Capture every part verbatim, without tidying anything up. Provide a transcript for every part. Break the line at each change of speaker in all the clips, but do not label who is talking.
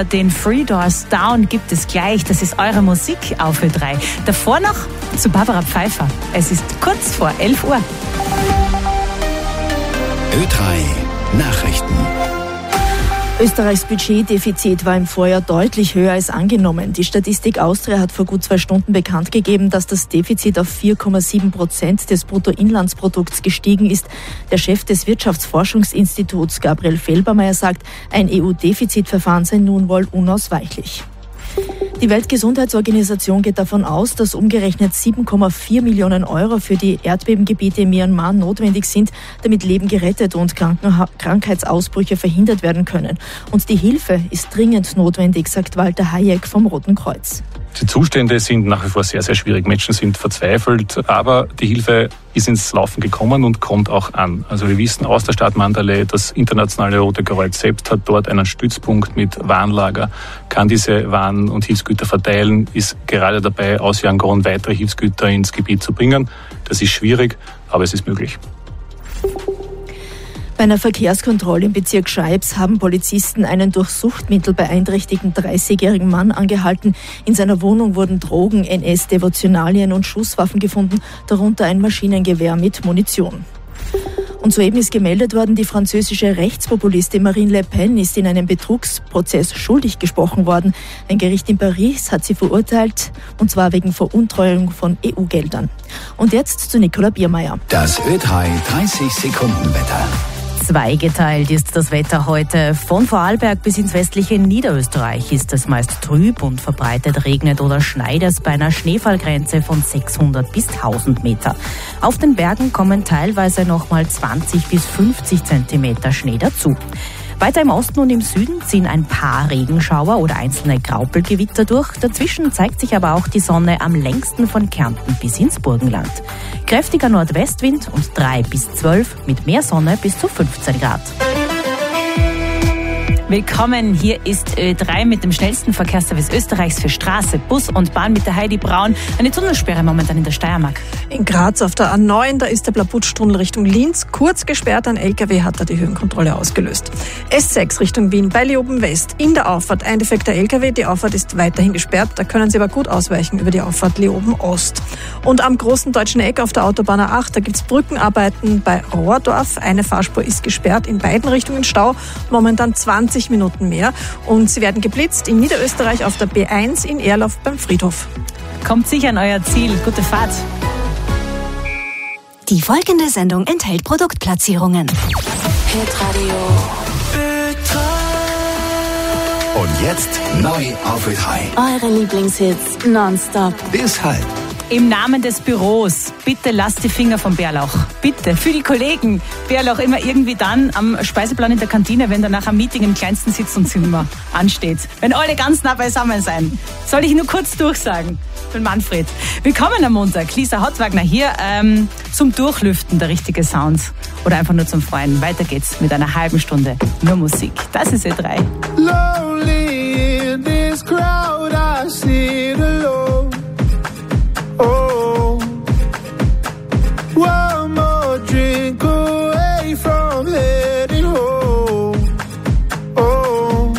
Panther, den Three Doors Down gibt es gleich. Das ist eure Musik auf Ö drei. Davor noch zu Barbara Pfeiffer. Es ist kurz vor elf Uhr.
Ö drei Nachrichten.
Österreichs Budgetdefizit war im Vorjahr deutlich höher als angenommen. Die Statistik Austria hat vor gut zwei Stunden bekannt gegeben, dass das Defizit auf vier Komma sieben Prozent des Bruttoinlandsprodukts gestiegen ist. Der Chef des Wirtschaftsforschungsinstituts, Gabriel Felbermayr, sagt, ein E U-Defizitverfahren sei nun wohl unausweichlich. Die Weltgesundheitsorganisation geht davon aus, dass umgerechnet sieben Komma vier Millionen Euro für die Erdbebengebiete in Myanmar notwendig sind, damit Leben gerettet und Kranken- Krankheitsausbrüche verhindert werden können. Und die Hilfe ist dringend notwendig, sagt Walter Hayek vom Roten Kreuz.
Die Zustände sind nach wie vor sehr, sehr schwierig. Menschen sind verzweifelt, aber die Hilfe ist ins Laufen gekommen und kommt auch an. Also wir wissen aus der Stadt Mandalay, das internationale Rote Kreuz selbst hat dort einen Stützpunkt mit Warenlager, kann diese Waren und Hilfsgüter verteilen, ist gerade dabei, aus Yangon weitere Hilfsgüter ins Gebiet zu bringen. Das ist schwierig, aber es ist möglich.
Bei einer Verkehrskontrolle im Bezirk Scheibs haben Polizisten einen durch Suchtmittel beeinträchtigten dreißigjährigen Mann angehalten. In seiner Wohnung wurden Drogen, N S-Devotionalien und Schusswaffen gefunden, darunter ein Maschinengewehr mit Munition. Und soeben ist gemeldet worden, die französische Rechtspopulistin Marine Le Pen ist in einem Betrugsprozess schuldig gesprochen worden. Ein Gericht in Paris hat sie verurteilt, und zwar wegen Veruntreuung von E U-Geldern. Und jetzt zu Nicola Biermeier.
Das Ö drei dreißig Sekunden Wetter.
Zweigeteilt ist das Wetter heute. Von Vorarlberg bis ins westliche Niederösterreich ist es meist trüb und verbreitet regnet oder schneit es bei einer Schneefallgrenze von sechshundert bis tausend Meter. Auf den Bergen kommen teilweise nochmal zwanzig bis fünfzig Zentimeter Schnee dazu. Weiter im Osten und im Süden ziehen ein paar Regenschauer oder einzelne Graupelgewitter durch. Dazwischen zeigt sich aber auch die Sonne am längsten von Kärnten bis ins Burgenland. Kräftiger Nordwestwind und drei bis zwölf, mit mehr Sonne bis zu fünfzehn Grad. Willkommen, hier ist Ö drei mit dem schnellsten Verkehrsservice Österreichs für Straße, Bus und Bahn mit der Heidi Braun. Eine Tunnelsperre momentan in der Steiermark.
In Graz auf der A neun, da ist der Blabutsch-Tunnel Richtung Linz kurz gesperrt. Ein L K W hat da die Höhenkontrolle ausgelöst. S sechs Richtung Wien bei Leoben West. In der Auffahrt ein defekter L K W. Die Auffahrt ist weiterhin gesperrt. Da können Sie aber gut ausweichen über die Auffahrt Leoben Ost. Und am großen deutschen Eck auf der Autobahn A acht, da gibt es Brückenarbeiten bei Rohrdorf. Eine Fahrspur ist gesperrt, in beiden Richtungen Stau. Momentan zwanzig Minuten mehr. Und sie werden geblitzt in Niederösterreich auf der B eins in Erlauf beim Friedhof.
Kommt sicher an euer Ziel. Gute Fahrt.
Die folgende Sendung enthält Produktplatzierungen.
Hitradio Ö drei. Und jetzt neu auf Ö drei.
Eure Lieblingshits nonstop.
Deshalb.
Im Namen des Büros, bitte lasst die Finger vom Bärlauch. Bitte, für die Kollegen. Bärlauch immer irgendwie dann am Speiseplan in der Kantine, wenn danach ein Meeting im kleinsten Sitzungszimmer ansteht. Wenn alle ganz nah beisammen sein. Soll ich nur kurz durchsagen? Von Manfred. Willkommen am Montag. Lisa Hottwagner hier ähm, zum Durchlüften, der richtige Sound. Oder einfach nur zum Freuen. Weiter geht's mit einer halben Stunde nur Musik. Das ist Ö drei.
Lonely in this crowd, I sit alone. Oh, one more drink away from heading home. Oh,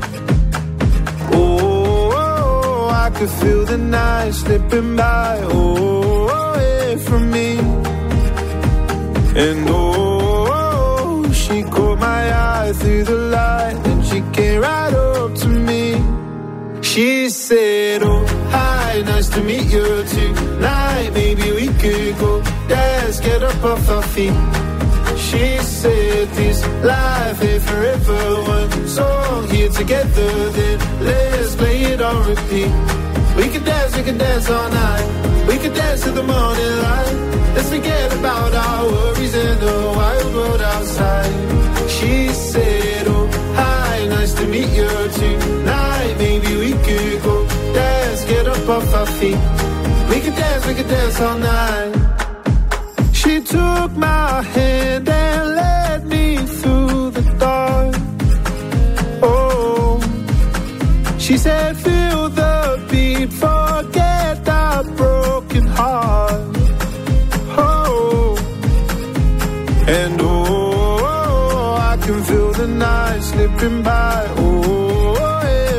oh, oh, I could feel the night slipping by. Oh, away from me. And oh, she caught my eye through the light, and she came right up to me. She said, oh, hi, nice to meet you tonight. Maybe we could go dance, get up off our feet. She said, this life ain't forever. One song here together, then let's play it on repeat. We could dance, we could dance all night. We could dance to the morning light. Let's forget about our worries and the wild world outside. She said, oh, hi, nice to meet you tonight. Maybe we could go dance, get up off our feet. We could dance, we could dance all night. She took my hand and led me through the dark. Oh, she said, feel the beat, forget that broken heart. Oh, and oh, I can feel the night slipping by. Oh,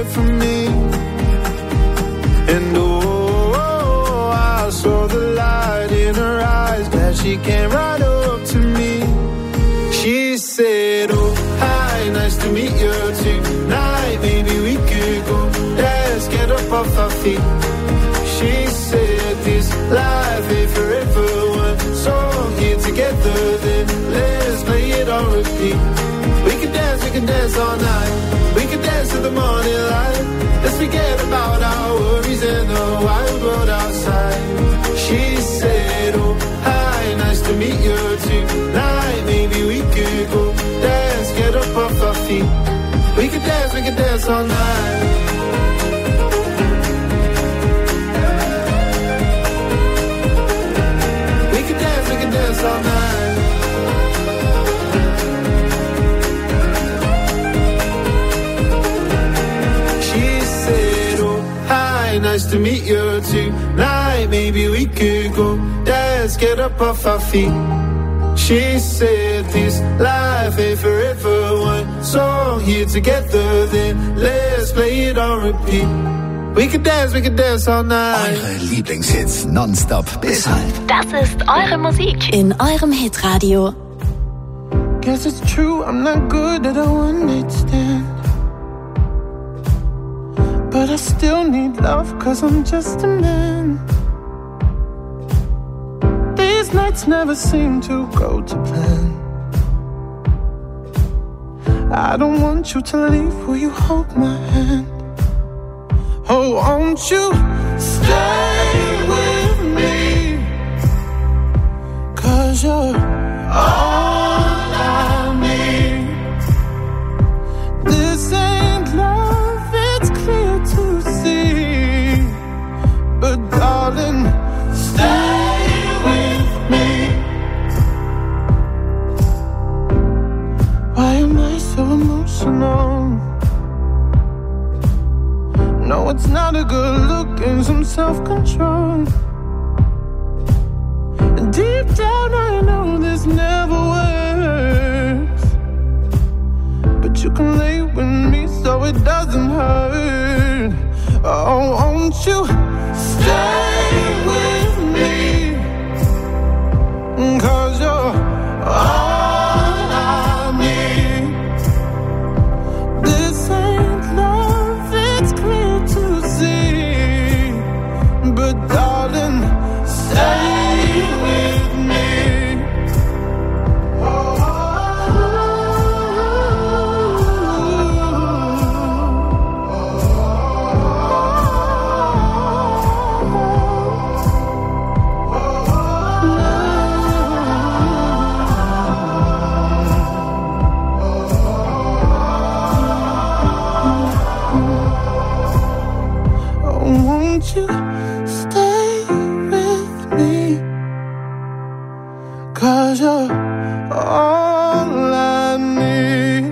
feet. She said this life ain't forever. One song here together, then let's play it on repeat. We can dance, we can dance all night. We can dance to the morning light. Let's forget about our worries and the wild world outside. She said, oh, hi, nice to meet you tonight. Maybe we could go dance, get up off our feet. We can dance, we can dance all night. We can dance, we can dance all night. She said, oh, hi, nice to meet you tonight. Maybe we could go dance, get up off our feet. She said this life ain't forever. One song here together, then let's play it on repeat. We can dance, we can dance all night.
Eure Lieblingshits nonstop bis halb.
Das ist eure Musik in eurem Hitradio.
Guess it's true, I'm not good at a one-night stand. But I still need love, cause I'm just a man. These nights never seem to go to plan. I don't want you to leave, will you hold my hand? Oh, won't you stay with me? Cause you're all I need. This ain't love, it's clear to see. But darling, stay with me. Why am I so emotional? No, it's not a good look and some self-control. And deep down I know this never works. But you can lay with me so it doesn't hurt. Oh, won't you stay with me? Cause you're all I need. This ain't love, it's clear to see. But darling, stay with me. Won't you stay with me? Cause you're all I need.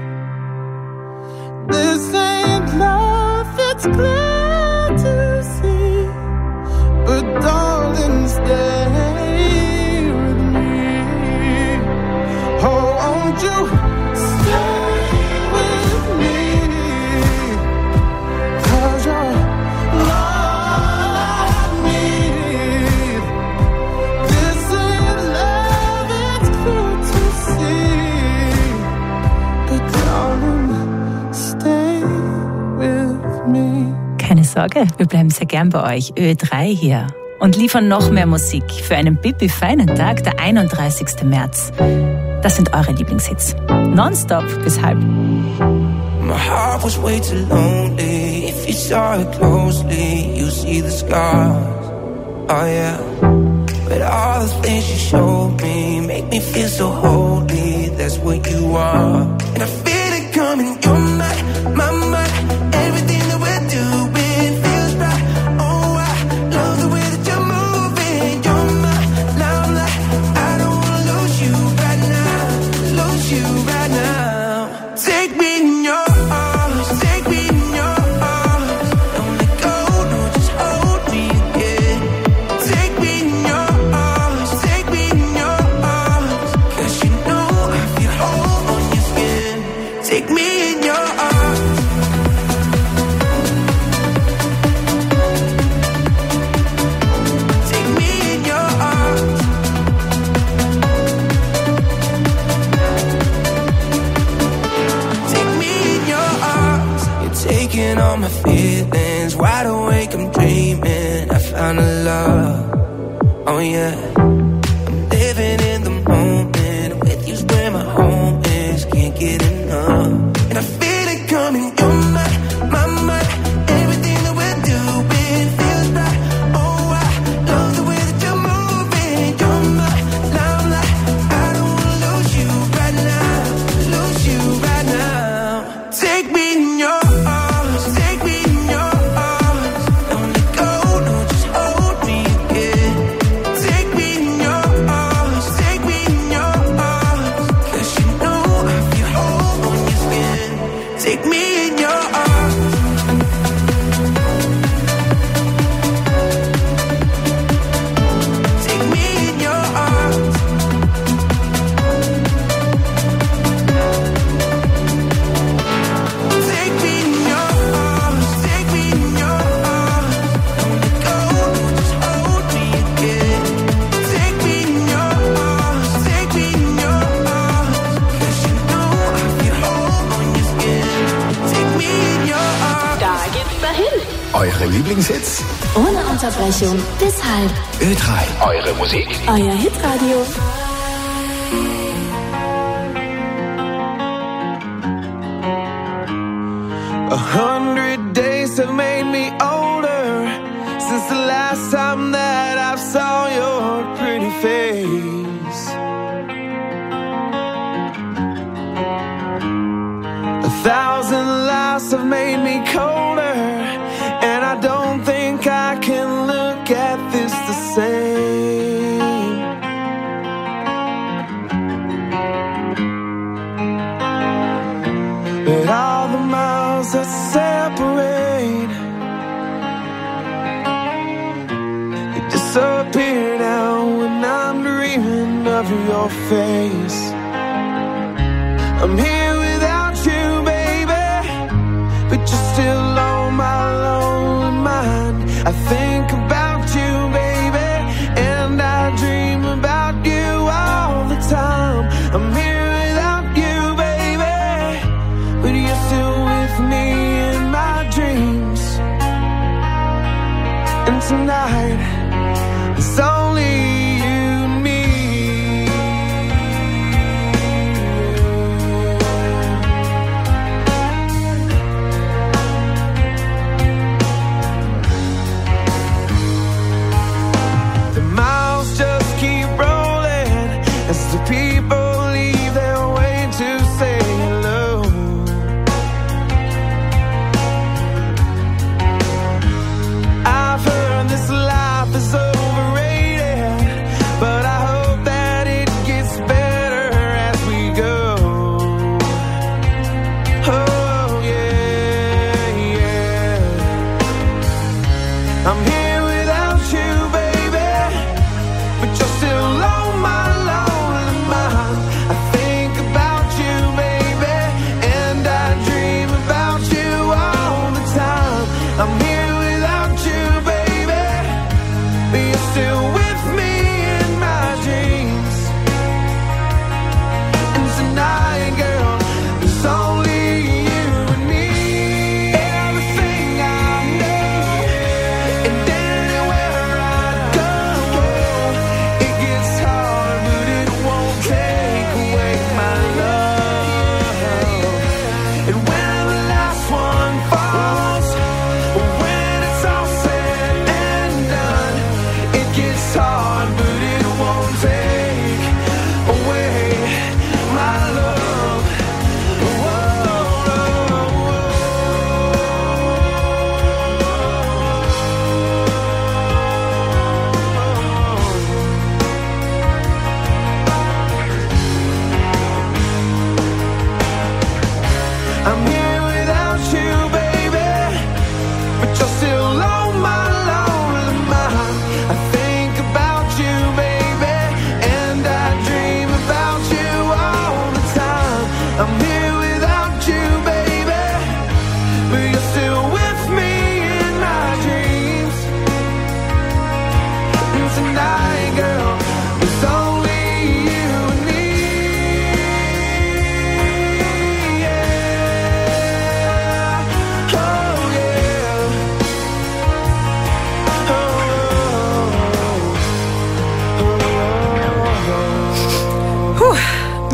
This ain't love, it's clear to see. But darling, stay with me. Oh, won't you stay with me? Cause you're
Keine Sorge, wir bleiben sehr gern bei euch. Ö drei hier. Und liefern noch mehr Musik für einen pipi-feinen Tag, der einunddreißigsten März. Das sind eure Lieblingshits. Nonstop bis halb.
My heart was way too lonely. If you saw it closely, you see the scars. Oh yeah. But all the things you showed me make me feel so holy. That's what you are. And I feel it coming. You're my, my, my. Everything that we're doing feels right. Oh, I love the way that you're moving. You're my limelight. I don't wanna lose you right now. Lose you right now. Take me in your arms. Take me in your arms. Don't let go, no, just hold me again. Take me in your arms. Take me in your arms. Cause you know I feel whole on your skin. Take me in your arms. taking all my feelings. Wide awake, I'm dreaming. I found a love. Oh yeah. I'm living in the moment. With you's where my home is. Can't get enough. And I feel it coming. You're my, my, my. Everything that we're doing feels right. Oh, I love the way that you're moving. You're my limelight. I don't wanna lose you right now. Lose you right now. Take me in your arms. Take me in your arms. Don't let go. No, just hold me again. Take me in your arms. Take me in your arms. 'Cause you know I feel home on your skin. Take me in your arms. Take me in your arms. Take me in your arms. Take me in your arms. Don't let go. Just hold me again. Take me in your arms. Take me in your arms. 'Cause you know I feel home on your skin. Take me in your arms.
Da geht's dahin.
Eure Lieblingshits?
Ohne Unterbrechung. Deshalb
Ö drei. Eure Musik?
euer Hitradio.
A hundred days have made me older since the last time that I saw your pretty face. A thousand lives have made me colder, and I don't think I can look at this the same. But all the miles that separate, they disappear now when I'm dreaming of your face. I'm here without you, baby, but you're still on my lonely mind. I think about you, baby, and I dream about you all the time. I'm here without you, baby, but you're still with me in my dreams. And tonight, it's only you and me. The miles just keep rolling as the people leave their way to say hello. I've heard this life is overrated.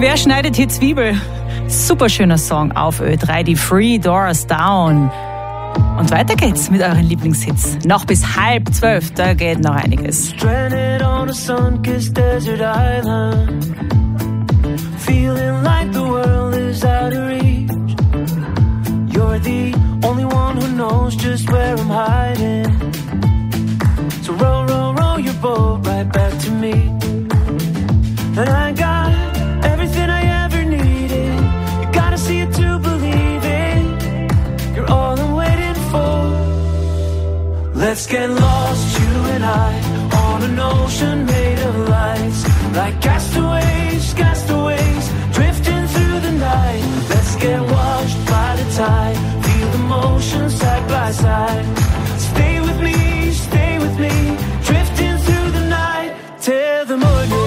Wer schneidet hier Zwiebel? Super schöner Song auf Ö drei, die Three Doors Down. Und weiter geht's mit euren Lieblingshits. Noch bis halb zwölf, da geht noch einiges.
Stranded on a sun-kissed desert island, feeling like the world is out of reach. You're the only one who knows just where I'm hiding. So row, row, row your boat right back to me. And I got everything I ever needed. You gotta see it to believe it. You're all I'm waiting for. Let's get lost, you and I, on an ocean made of lights. Like castaways, castaways, drifting through the night. Let's get washed by the tide, feel the motion side by side. Stay with me, stay with me, drifting through the night till the morning.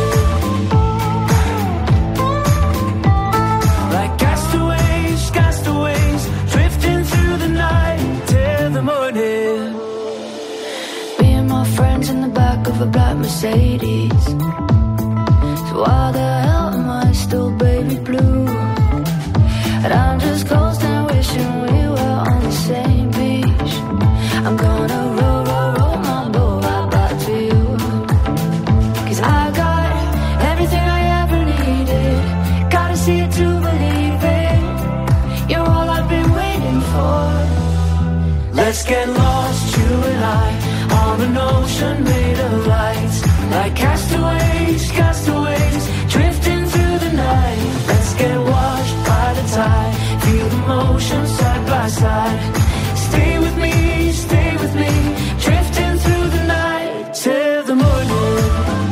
Like castaways, castaways, drifting through the night till the morning. Me and my friends in the back of a black Mercedes. So why the hell am I still baby blue? And I'm just coasting, wishing we were on the same beach. I'm gonna roll, roll, roll my boat right back to you. Cause I got everything I ever needed. Gotta see it to believe it. You're all I've been waiting for. Let's get lost, you and I, on an ocean made of lights. Like castaways, castaways, drifting through the night. Let's get washed by the tide, feel the motion side by side. Stay with me, stay with me, drifting through the night till the morning.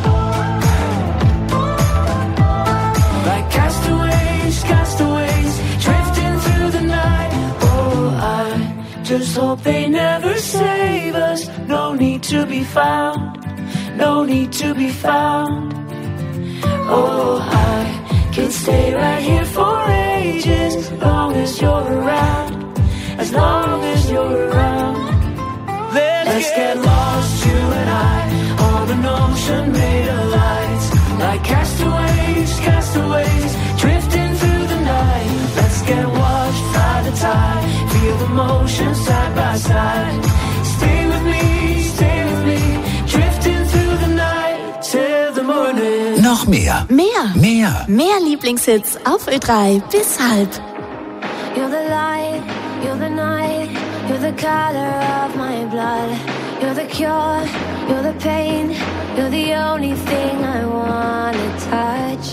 Like castaways, castaways, drifting through the night. Oh, I just hope they never save us. No need to be found, no need to be found. Oh, I could stay right here for ages, as long as you're around, as long as you're around. Let's, Let's get, get lost, you and I, on an ocean made of lights. Like castaways, castaways, drifting through the night. Let's get washed by the tide, feel the motion side by side. Stay with me, stay with me, drifting through the night till the morning.
Noch mehr.
Mehr.
Mehr.
Mehr Lieblingshits auf Ö drei bis halb.
You're the light, you're the night, you're the color of my blood. You're the cure, you're the pain, you're the only thing I wanna touch.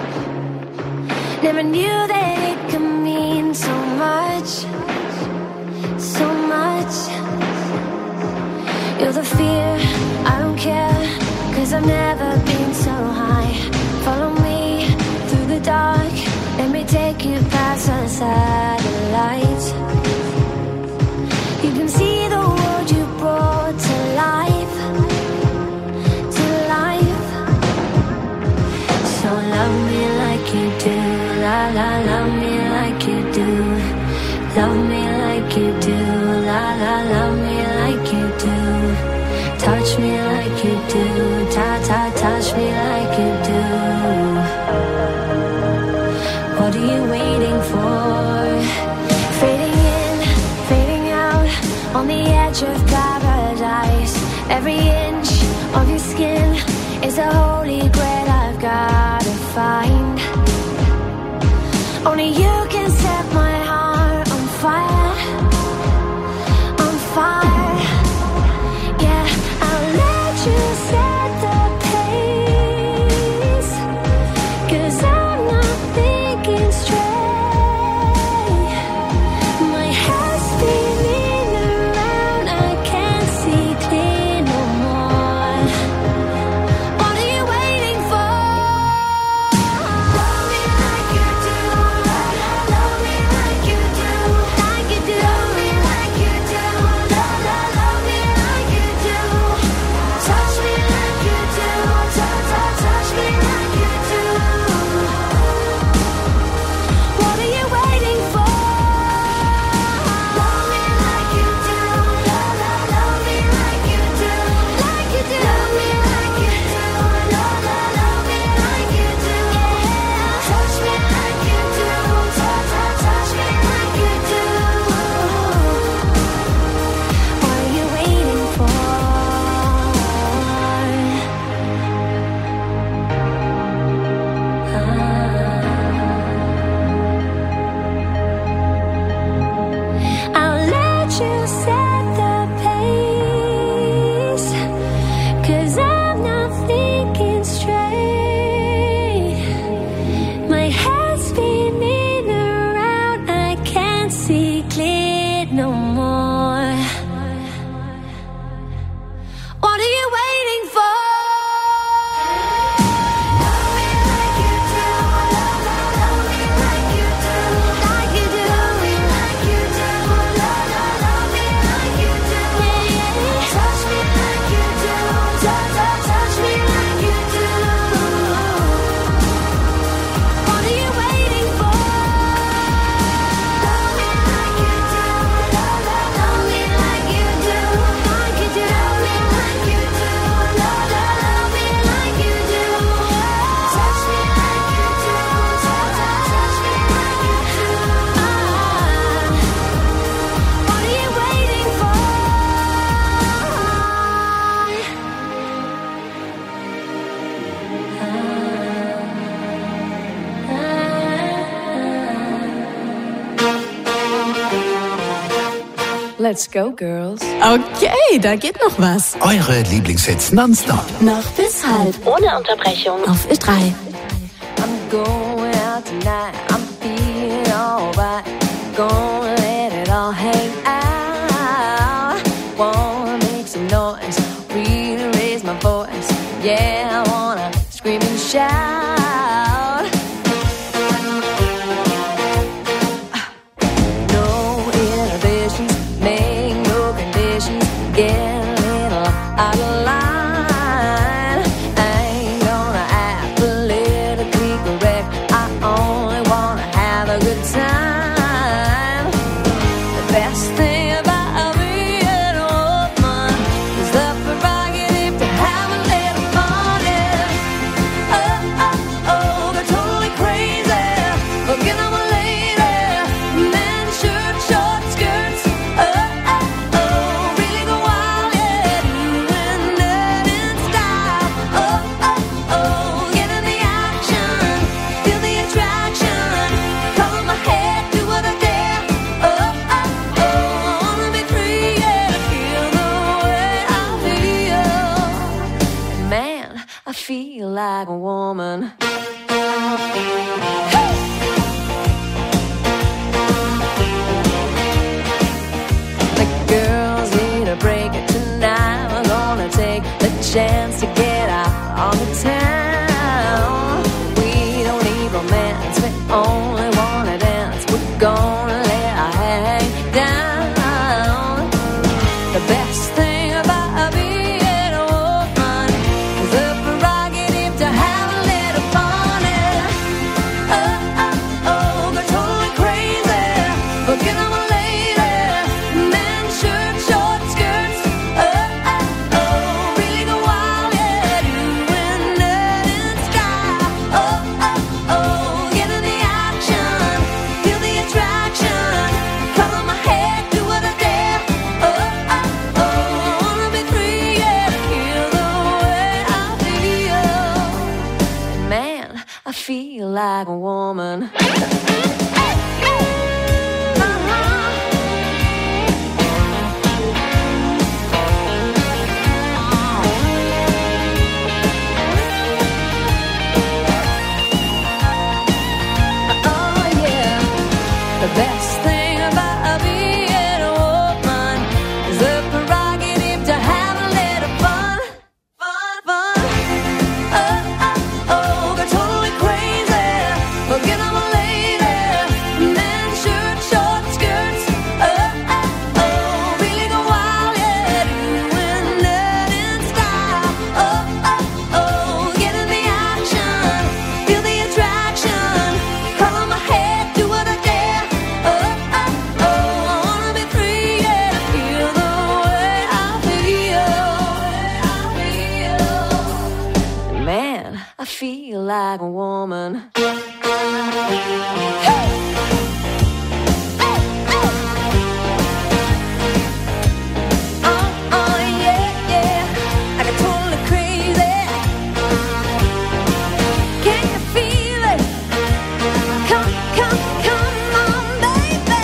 Never knew that it could mean so much, so much. You're the fear, I don't care, cause I've never been so high. Follow me through the dark, let me take you past the satellites. You can see the world you brought to life, to life. So love me like you do, la la, love me like you do. Love me like you do, la la, love me like you do. Touch me like you do, ta ta, touch me like you do. What are you waiting for? Fading in, fading out, on the edge of paradise. Every inch of your skin is a holy grail I've gotta find. Only you can set my heart on fire, on fire. Yeah, I'll let you set the pace, cause I'm not thinking straight. My head's spinning around, I can't see clear no more. What are you waiting for? Love me like you do, love me like you do, like you
Let's go, girls.
Okay, da geht noch was.
Eure Lieblingshits nonstop.
Noch bis halb. Ohne Unterbrechung. Auf Ö drei.
I'm going out tonight. I'm feeling alright. Gonna let it all hang out. Wanna make some noise. Really raise my voice. Yeah, I wanna scream and shout. No inhibitions, make no conditions. Get a little out of line. I ain't gonna act politically correct. I only wanna have a good time. The best thing about being a woman is the prerogative to have a little fun. Yeah. Oh, oh, oh, they're totally crazy. Forget I'm a lady. Men, shirt, short skirts. Oh, oh, oh, really go wild. Yeah, doing that in style. Oh, oh, oh, get in the action. Feel the attraction. Color my head, do what I dare. Oh, oh, oh, I wanna be free. Yeah, feel the way I feel. Man, I feel like a woman. The girls need a break tonight. We're gonna take the chance to get out on the town. We don't need romance, we only wanna dance. We're gonna let our hang down. The best thing about being a woman is the prerogative to have a little fun. Yeah. Oh, oh, oh, they're totally crazy. Forget I'm a lady. Men, shirt, short skirts. Oh, oh, oh, really go wild. Yeah, doing that in style. Oh, oh, oh, get in the action. Feel the attraction. Color my head, do what I dare. Oh, oh, oh, I wanna be free. Yeah, feel the way I feel. Man, I feel like a woman. Oh yeah, the best thing about being a woman is the prerogative to have a little fun, fun, fun. Oh, oh, oh, they're totally crazy. Forget I'm a lady. Men, shirt, short skirts. Oh, oh, oh, really go wild. Yeah, doing that in style. Oh, oh, oh, get in the action. Feel the attraction. Color my head, do what I dare. Oh, oh, oh, I wanna be free. Yeah, feel the way I feel. Man, I feel like a woman. Oh, oh, yeah, yeah. I got totally crazy. Can you feel it? Come, come, come on, baby.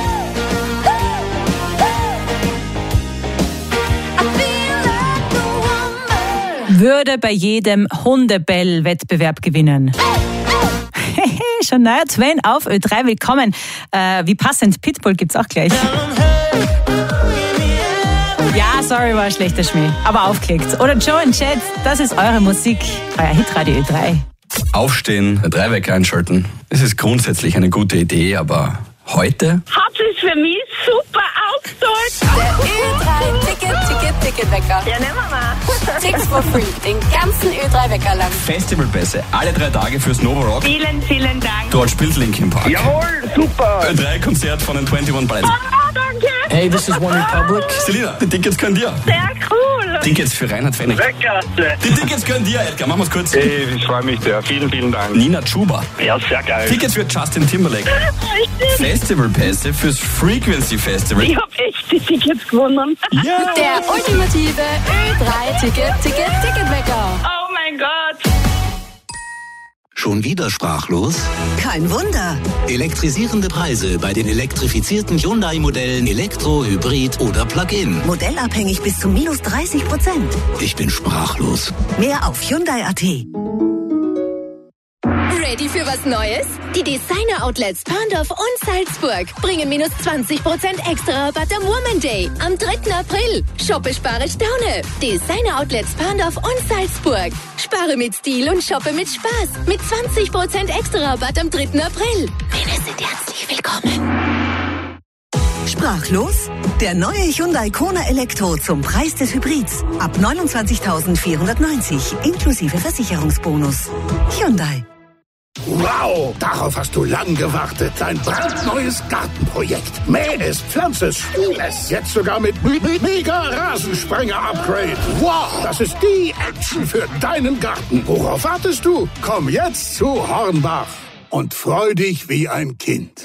I feel like a woman.
Würde bei jedem Hundebell-Wettbewerb gewinnen. Shania Twain auf Ö drei, willkommen. Äh, wie passend, Pitbull gibt's auch gleich. Ja, sorry, war ein schlechter Schmäh, aber aufgelegt. Oder Joe and Chet, das ist eure Musik, euer Hitradio Ö drei.
Aufstehen, drei Wecker einschalten. Das ist grundsätzlich eine gute Idee, aber heute?
Hat sich für mich super ausgezahlt.
Der Ö drei Ticket, Ticket, Ticketwecker.
Ja, nehmen wir mal.
Six for free, den ganzen Ö drei Wecker lang.
Festivalpässe, alle drei Tage fürs Nova Rock.
Vielen, vielen Dank.
Dort spielt Linkin Park.
Jawohl, super.
Ö drei Konzert von den einundzwanzig Pilots.
Oh, danke.
Hey, this is One Republic. Selina, die Tickets können dir.
Sehr cool.
Tickets für Reinhard Fennig.
Weltklasse.
Die Tickets können dir, Edgar. Machen wir's kurz.
Hey, ich freue mich sehr. Vielen, vielen Dank.
Nina Chuba.
Ja, sehr geil.
Tickets für Justin Timberlake.
Richtig.
Festivalpässe fürs Frequency Festival.
Ich hab echt die Tickets gewonnen.
Ja.
Der ultimative Ö drei Ticket, Ticket, Ticketwecker.
Oh mein Gott.
Schon wieder sprachlos?
Kein Wunder.
Elektrisierende Preise bei den elektrifizierten Hyundai-Modellen Elektro, Hybrid oder Plug-in.
Modellabhängig bis zu minus dreißig Prozent.
Ich bin sprachlos.
Mehr auf Hyundai punkt a t.
Ready für was Neues? Die Designer-Outlets Parndorf und Salzburg bringen minus zwanzig Prozent extra Rabatt am Woman Day am dritten April. Shoppe, spare, staune. Designer-Outlets Parndorf und Salzburg. Spare mit Stil und shoppe mit Spaß. Mit zwanzig Prozent extra Rabatt am dritten April. Wir sind herzlich willkommen.
Sprachlos? Der neue Hyundai Kona Elektro zum Preis des Hybrids. Ab neunundzwanzigtausendvierhundertneunzig inklusive Versicherungsbonus. Hyundai.
Wow, darauf hast du lang gewartet. Ein brandneues Gartenprojekt. Mäh es, pflanze es, spül es. Jetzt sogar mit Mega-Rasensprenger-Upgrade. Wow, das ist die Action für deinen Garten. Worauf wartest du? Komm jetzt zu Hornbach und freu dich wie ein Kind.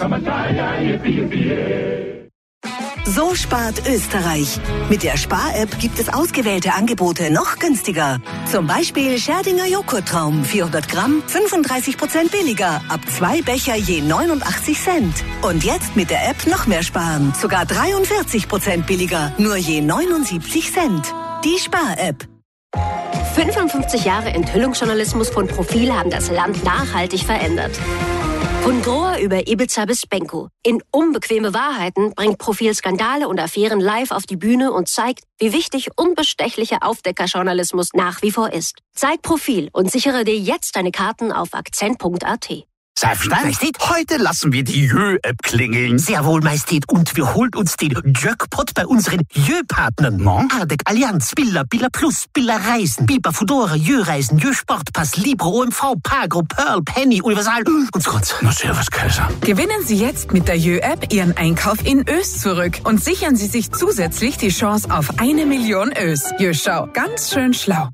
So spart Österreich. Mit der Spar-App gibt es ausgewählte Angebote noch günstiger. Zum Beispiel Scherdinger Joghurttraum, vierhundert Gramm, fünfunddreißig Prozent billiger. Ab zwei Becher je neunundachtzig Cent. Und jetzt mit der App noch mehr sparen. Sogar dreiundvierzig Prozent billiger, nur je neunundsiebzig Cent. Die Spar-App.
fünfundfünfzig Jahre Enthüllungsjournalismus von Profil haben das Land nachhaltig verändert. Von Grohr über Ibiza bis Benko. In Unbequeme Wahrheiten bringt Profil Skandale und Affären live auf die Bühne und zeigt, wie wichtig unbestechlicher Aufdeckerjournalismus nach wie vor ist. Zeig Profil und sichere dir jetzt deine Karten auf akzent punkt a t.
Majestät, heute lassen wir die Jö-App klingeln.
Sehr wohl, Majestät. Und wir holen uns den Jackpot bei unseren Jö-Partnern.
No?
Ardec, Allianz, Billa, Billa Plus, Billa Reisen, Biber, Fudora, Jö-Reisen, Jö-Sportpass, Libro, O M V, Pagro, Pearl, Penny, Universal und Scott.
Na, servus, Kaiser.
Gewinnen Sie jetzt mit der Jö-App Ihren Einkauf in Ös zurück und sichern Sie sich zusätzlich die Chance auf eine Million Ös. Jö-Schau, ganz schön schlau.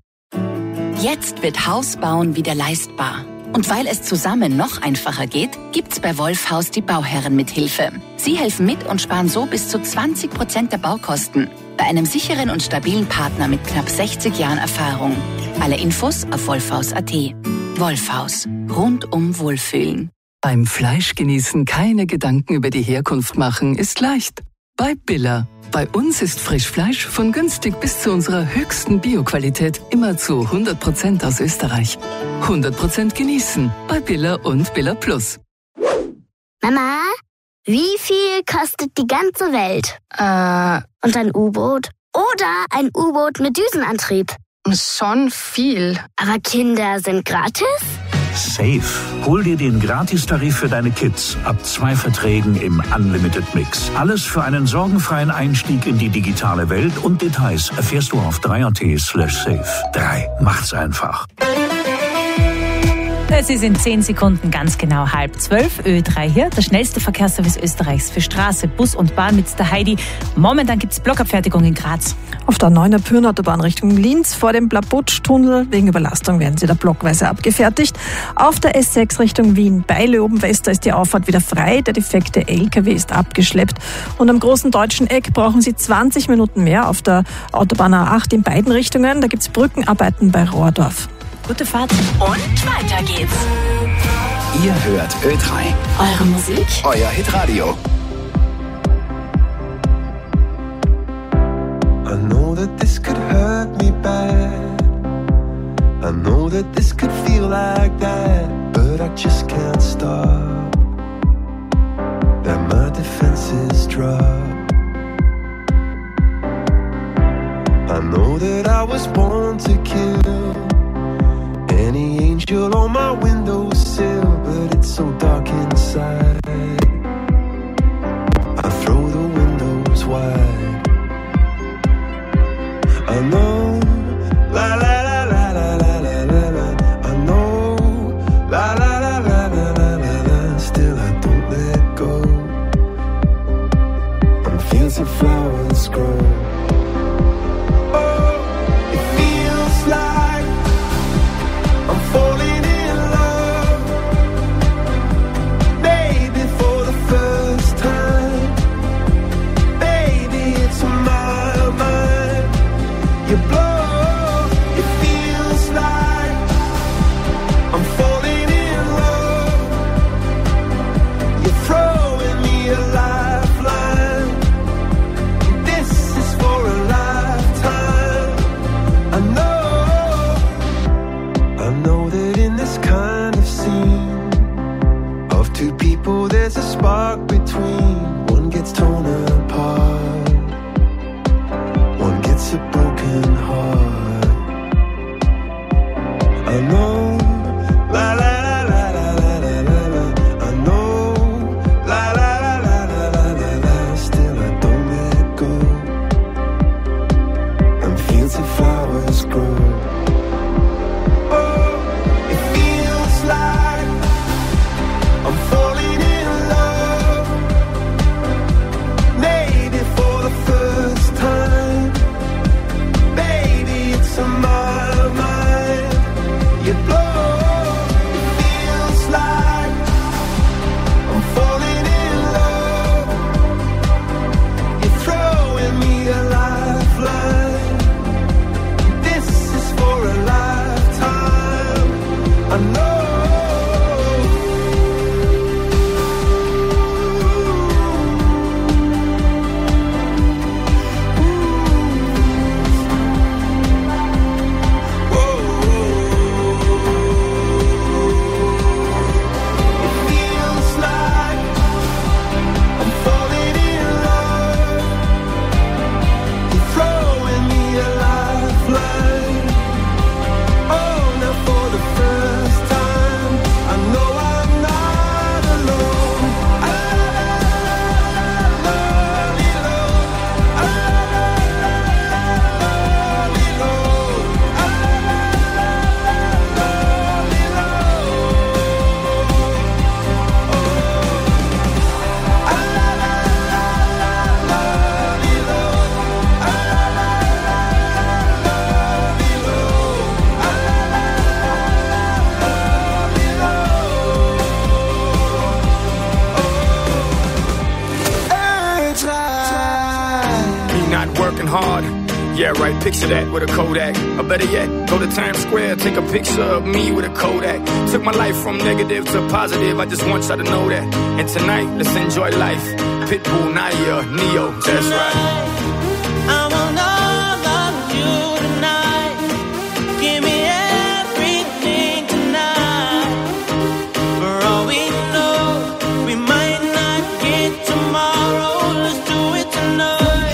Jetzt wird Hausbauen wieder leistbar. Und weil es zusammen noch einfacher geht, gibt's bei Wolfhaus die Bauherrenmithilfe. Sie helfen mit und sparen so bis zu zwanzig Prozent der Baukosten. Bei einem sicheren und stabilen Partner mit knapp sechzig Jahren Erfahrung. Alle Infos auf wolfhaus punkt a t. Wolfhaus. Rundum Wohlfühlen.
Beim Fleischgenießen keine Gedanken über die Herkunft machen ist leicht. Bei Billa. Bei uns ist Frischfleisch von günstig bis zu unserer höchsten Bioqualität immer zu hundert Prozent aus Österreich. hundert Prozent genießen bei Billa und Billa Plus.
Mama, wie viel kostet die ganze Welt? Äh. Und ein U-Boot? Oder ein U-Boot mit Düsenantrieb?
Schon viel.
Aber Kinder sind gratis?
Safe. Hol dir den Gratistarif für deine Kids. Ab zwei Verträgen im Unlimited Mix. Alles für einen sorgenfreien Einstieg in die digitale Welt und Details erfährst du auf drei punkt a t slash safe. drei. Macht's einfach.
Es ist in zehn Sekunden ganz genau halb zwölf. Ö drei hier, der schnellste Verkehrsservice Österreichs für Straße, Bus und Bahn mit der Heidi. Momentan gibt es Blockabfertigung in Graz.
Auf der neuner Pyrn-Autobahn Richtung Linz vor dem Blabutsch-Tunnel. Wegen Überlastung werden sie da blockweise abgefertigt. Auf der S sechs Richtung Wien bei Leoben-West, da ist die Auffahrt wieder frei. Der defekte L K W ist abgeschleppt. Und am großen deutschen Eck brauchen sie zwanzig Minuten mehr auf der Autobahn A acht in beiden Richtungen. Da gibt es Brückenarbeiten bei Rohrdorf.
Gute Fahrt.
Und weiter geht's.
Ihr hört Ö drei.
Eure Musik.
Euer Hitradio.
I know that this could hurt me bad. I know that this could feel like that. But I just can't stop. That my defenses drop. I know that I was born to kill. Any angel on my windowsill, but it's so dark inside. I throw the windows wide. I know, la la la la la la la la la. I know, la la la la la la la la. Still I don't let go. On fields of flowers grow. Oh, it feels like I'm falling in love, baby, for the first time. Baby, it's my mind. You're a broken heart. I know, la la la la la la la la la. I know, la la la la la la la la. Still I don't let it go. And fields of flowers grow. Oh, it feels like I'm falling in love. Maybe for the first time. Baby, it's on my mind. You blow. It feels like I'm falling in love. You're throwing me a lifeline. This is for a lifetime. I know.
Hard. Yeah, right, picture that with a Kodak. Or better yet, go to Times Square, take a picture of me with a Kodak. Took my life from negative to positive, I just want y'all to know that. And tonight, let's enjoy life. Pitbull, Naya, Neo, that's right.
I want all of you tonight. Give me everything tonight. For all we know, we might not get tomorrow. Let's do it tonight.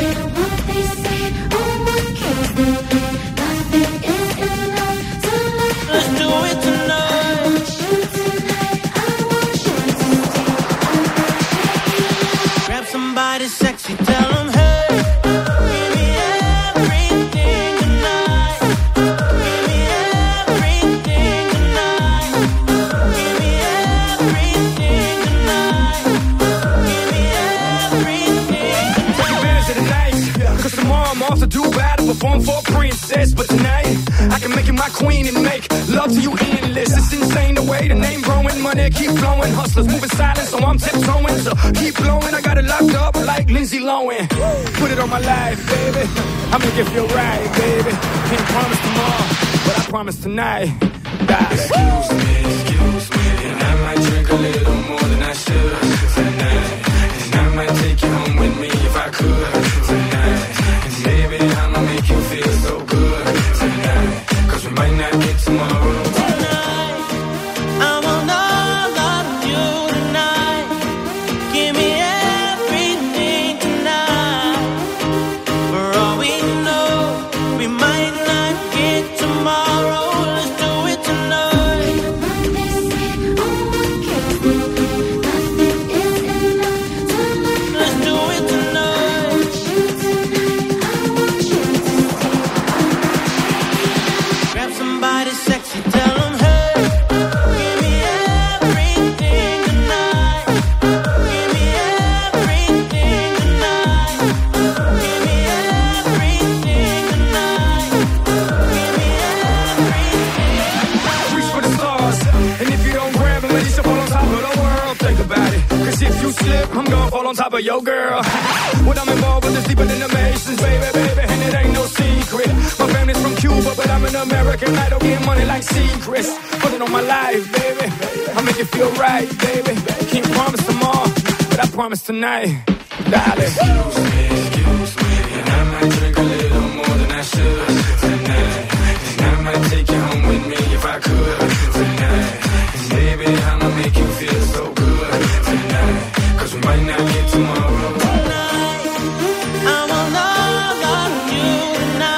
Somebody sexy, tell them, hey, give me everything tonight. Give me everything tonight. Give me everything tonight. Give me everything tonight.
Take advantage of the night, cause tomorrow I'm off to Dubai to perform for a princess. But tonight, I can make you my queen and make love to you endless. It's insane the way the name growing, money keep flowing. Hustlers moving silent, so I'm tiptoeing. So keep blowing, I got it locked up like Lindsay Lohan. Put it on my life, baby. I make it feel right, baby. Can't promise tomorrow, but I promise tonight. Die. Excuse me, excuse me, and I might drink a little more than I should tonight. And I might take you home with me if I could tonight. And baby, I'ma make you feel so good tonight. Cause we might not get tomorrow. I'm gonna fall on top of your girl. What I'm involved with is deeper than the Masons, baby, baby, and it ain't no secret. My family's from Cuba, but I'm an American idol, getting money like secrets. Put it on my life, baby. I make it feel right, baby. Can't promise tomorrow, but I promise tonight, darling. Excuse me, excuse me, and I might drink a little more than I should tonight. And I might take you home with me if I could tonight. And baby, I'ma make you feel so good tonight. Cause we might not get tomorrow.
Tonight, I want all of you tonight.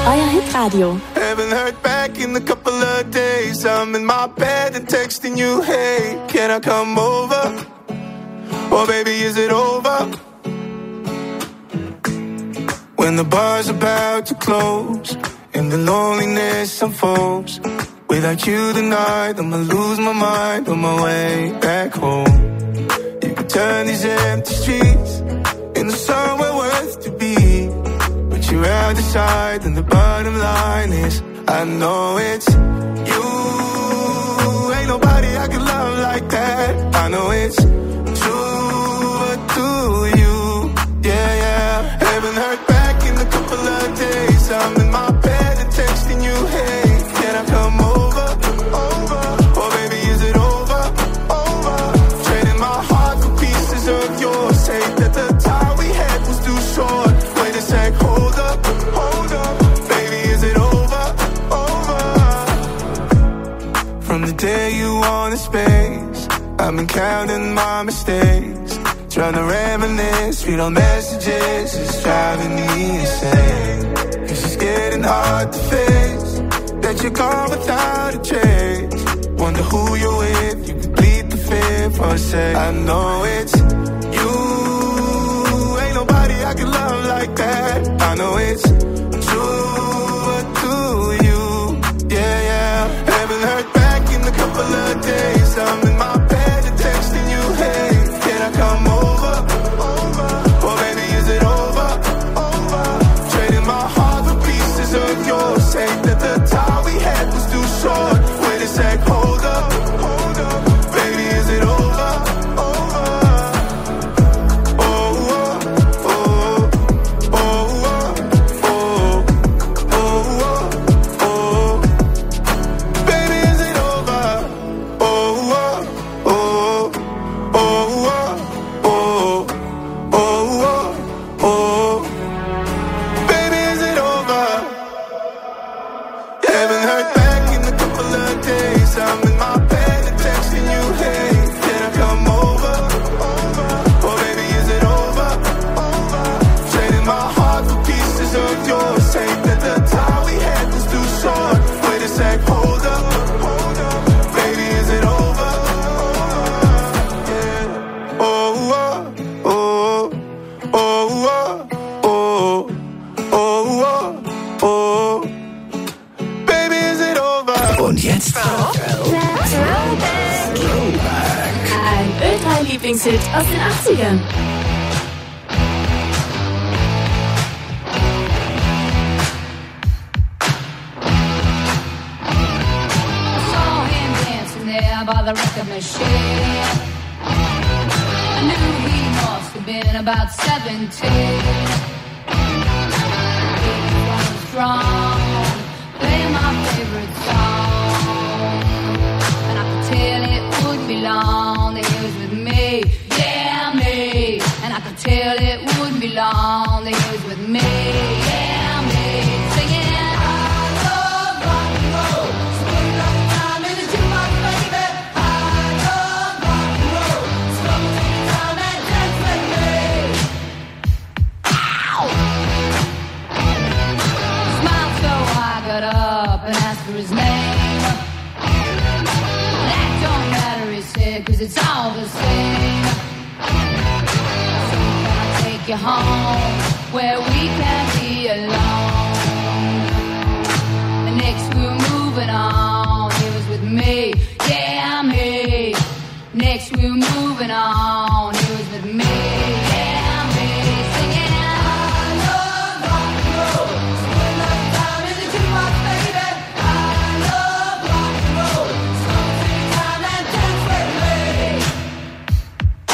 Euer Hitradio.
Haven't heard back in a couple of days. I'm in my bed and texting you, hey, can I come over? Oh baby, is it over? When the bar's about to close and the loneliness unfolds, without you tonight, I'ma lose my mind on my way back home. You could turn these empty streets into somewhere worth to be, but you're out the side, and the bottom line is I know it's you. Ain't nobody I can love like that. I know it's true, but do you? Yeah, yeah. Haven't heard back in a couple of days. I'm in my bed and texting you, hey, can I come over? Over. Oh baby, is it over? Over. Trading my heart for pieces of yours. Say that the time we had was too short. Wait a sec, hold up, hold up. Baby, is it over? Over. From the day you wanted space, I've been counting my mistakes, trying to reminisce, read all messages, it's driving me insane. Cause it's getting hard to face that you're gone without a trace. Wonder who you're with, you could bleed the fear for a sec. I know it's you. Ain't nobody I can love like that. I know it's true, but do you? Yeah, yeah. Haven't heard back in a couple of days. I'm in my bed and texting you, hey, can I come over? Over. Oh baby, is it over? Over. Trading my heart for pieces of yours. Say that the time we had was too short. Wait a sec, hold up, hold up. Baby, is it over? Over. Oh, oh, oh, oh, oh, oh, oh, oh. Baby, is it over? Oh, oh, oh, oh, oh, oh, oh, oh. Baby, is it over? Haven't heard back in a couple of days. I'm in my bed and texting you, hey, can I come over? Over. Oh baby, is it over? Over. Trading my heart for pieces of yours. Say that the time we had was too short. Wait a sec, hold up, hold up. Baby, is it over? Yeah. Oh, oh, oh, oh, oh, oh, oh, oh. Baby, is it over?
Und jetzt
Ein Ö drei Lieblingshit aus den achtzigern.
Saw him dancing there by the record machine. I knew he must have been about seventeen. He was strong, playing my favorite song, and I could tell it wouldn't be long that he was with me, yeah me. And I could tell it wouldn't be long that he was with me, yeah me. Singing. Up and asked for his name. That don't matter, he said, cause it's all the same. So can I take you home where we can be alone? The next we were moving on, he was with me, yeah me. Next we were moving on, he was with me, yeah me. Singing.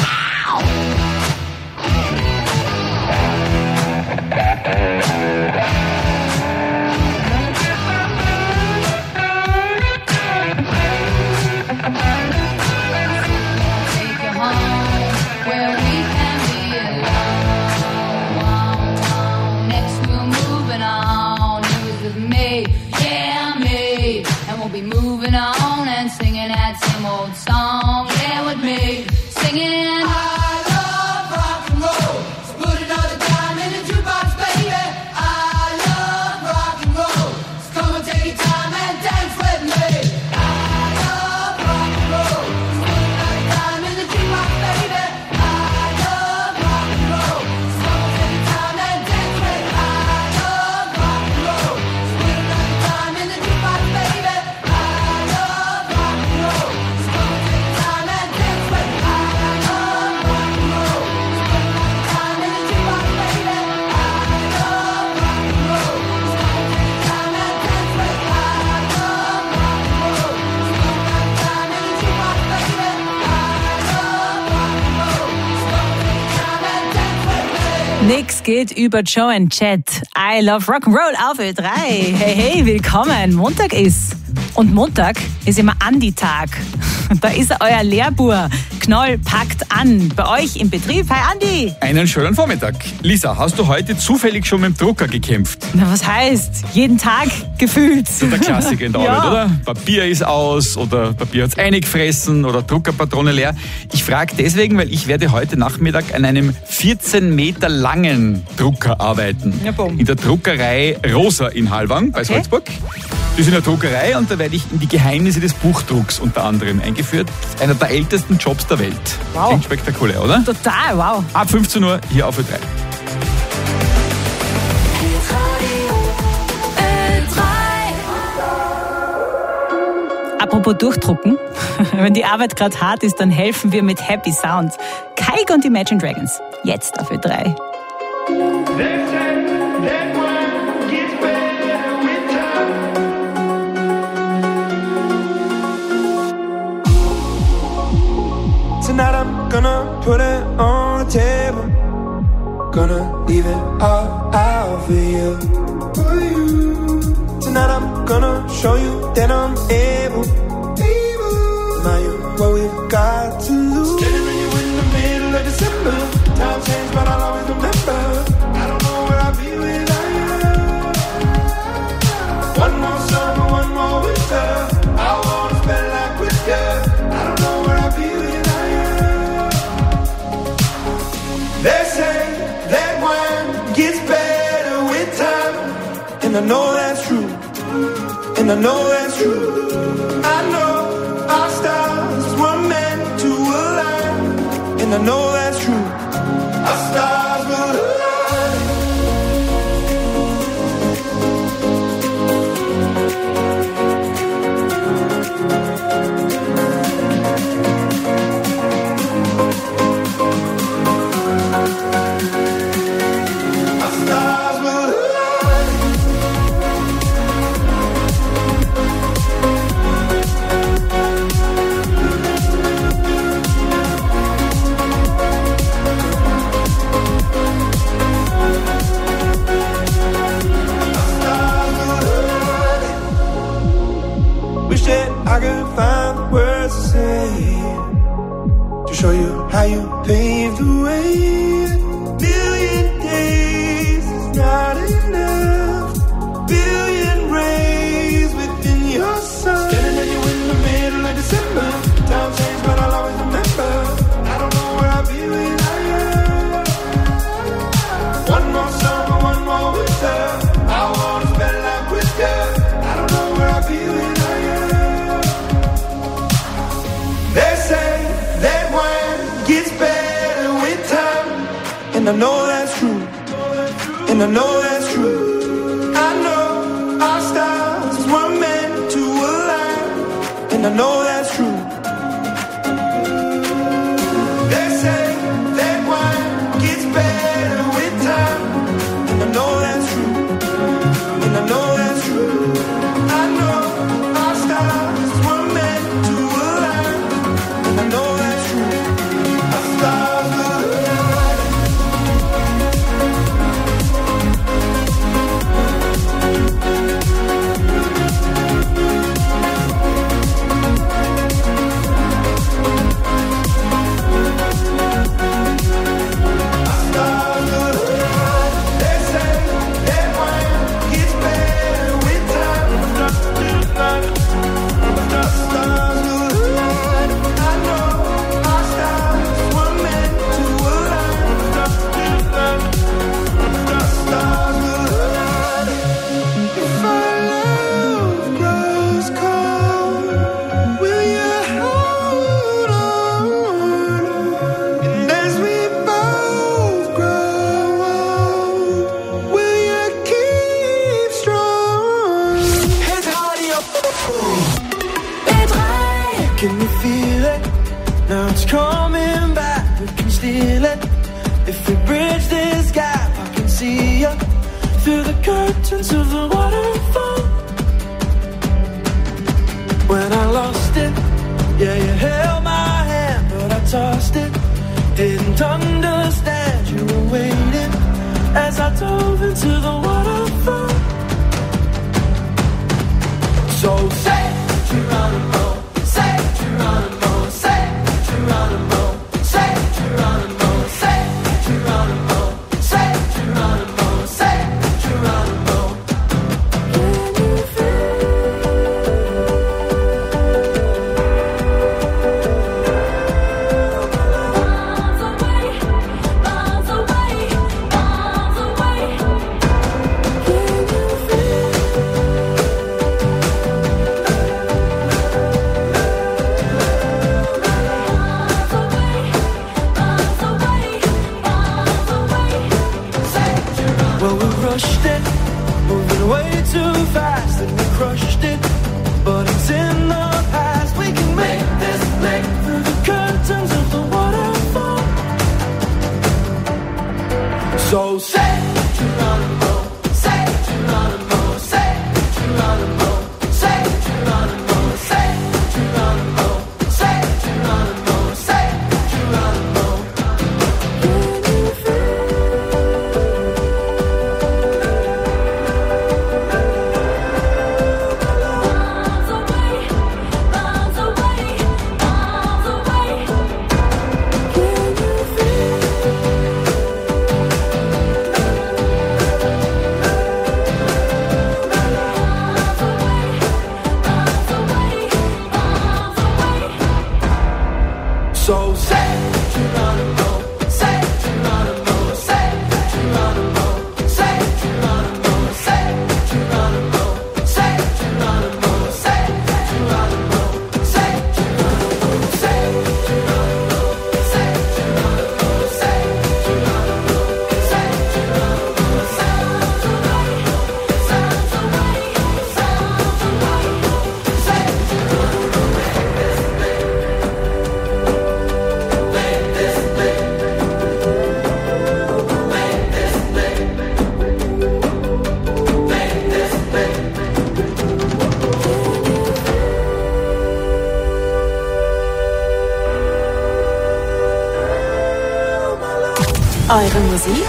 Yeah.
Nix geht über Joe and Chet. I love Rock'n'Roll auf Ö drei. Hey, hey, willkommen. Montag ist. Und Montag ist immer Andi-Tag. Da ist er, euer Lehrbur. Knoll packt an. Bei euch im Betrieb. Hi Andi.
Einen schönen Vormittag. Lisa, hast du heute zufällig schon mit dem Drucker gekämpft?
Na, was heißt? Jeden Tag gefühlt.
So der Klassiker in der
ja.
Arbeit, oder? Papier ist aus oder Papier hat's eingefressen oder Druckerpatrone leer. Ich frage deswegen, weil ich werde heute Nachmittag an einem vierzehn Meter langen Drucker arbeiten.
Ja, boom.
In der Druckerei Rosa in Halvang bei
Okay.
Salzburg. Das ist in der Druckerei und da werde ich in die Geheimnisse des Buchdrucks unter anderem eingeführt. Einer der ältesten Jobs der Welt.
Wow.
Klingt spektakulär, oder?
Total, wow.
Ab fünfzehn Uhr hier auf Ö drei.
Apropos Durchdrucken. Wenn die Arbeit gerade hart ist, dann helfen wir mit Happy Sounds. Kaik und Imagine Dragons. Jetzt auf Ö drei.
Tonight I'm gonna put it on the table. Gonna leave it all out for you. For you. Tonight I'm gonna show you that I'm able. Able. Now you're what we've got to lose. Standing with you in the middle of December. Time changed, but I'll always remember. I don't know where I'll be without you. One more summer, one more winter. I wanna spend life with you. I don't know where I'll be without you. They say that wine gets better with time, and I know that's true, and I know that's true. I know our stars were meant to align, and I know that's true. Our stars will align. Wish that I could find the words to say to show you how you paved the way. Million days is not enough. Billion rays within your sun. Standing at you in the middle of December. Time changed, but I'll always remember. I don't know where I'll be without you. One more summer, one more winter. I wanna spend life with you. I don't know where I'll be without you. They say that wine gets better with time, and I know that's true, and I know that's true. I know our stars were meant to align, and I know that's true. They say that wine gets better with time, and I know that's true, and I know that's true. I know our stars were meant to align, and I know that's true. Our stars will align. Can you feel it? Now it's coming back, we can steal it. If we bridge this gap, I can see you through the curtains of the waterfall. When I lost it, yeah, you held my hand, but I tossed it. Didn't understand you were waiting.
as I dove into the waterfall. So say Geronimo, say Geronimo, say Geronimo, say Geronimo, say Geronimo, say Geronimo, say Geronimo. Can you rushed it, moving way too fast, and we crushed it, but it's in the past. We can make this leap through the curtains of the waterfall. So say Geronimo, say Geronimo, say Geronimo, say Geronimo, say Geronimo, say Geronimo, say Geronimo. So say Geronimo, say Geronimo, say Geronimo, say Geronimo, say Geronimo, say Geronimo, say Geronimo, say Geronimo, say Geronimo, say Geronimo, say Geronimo, say Geronimo, sounds right, sounds right, sounds right, say Geronimo.
Eure Musik?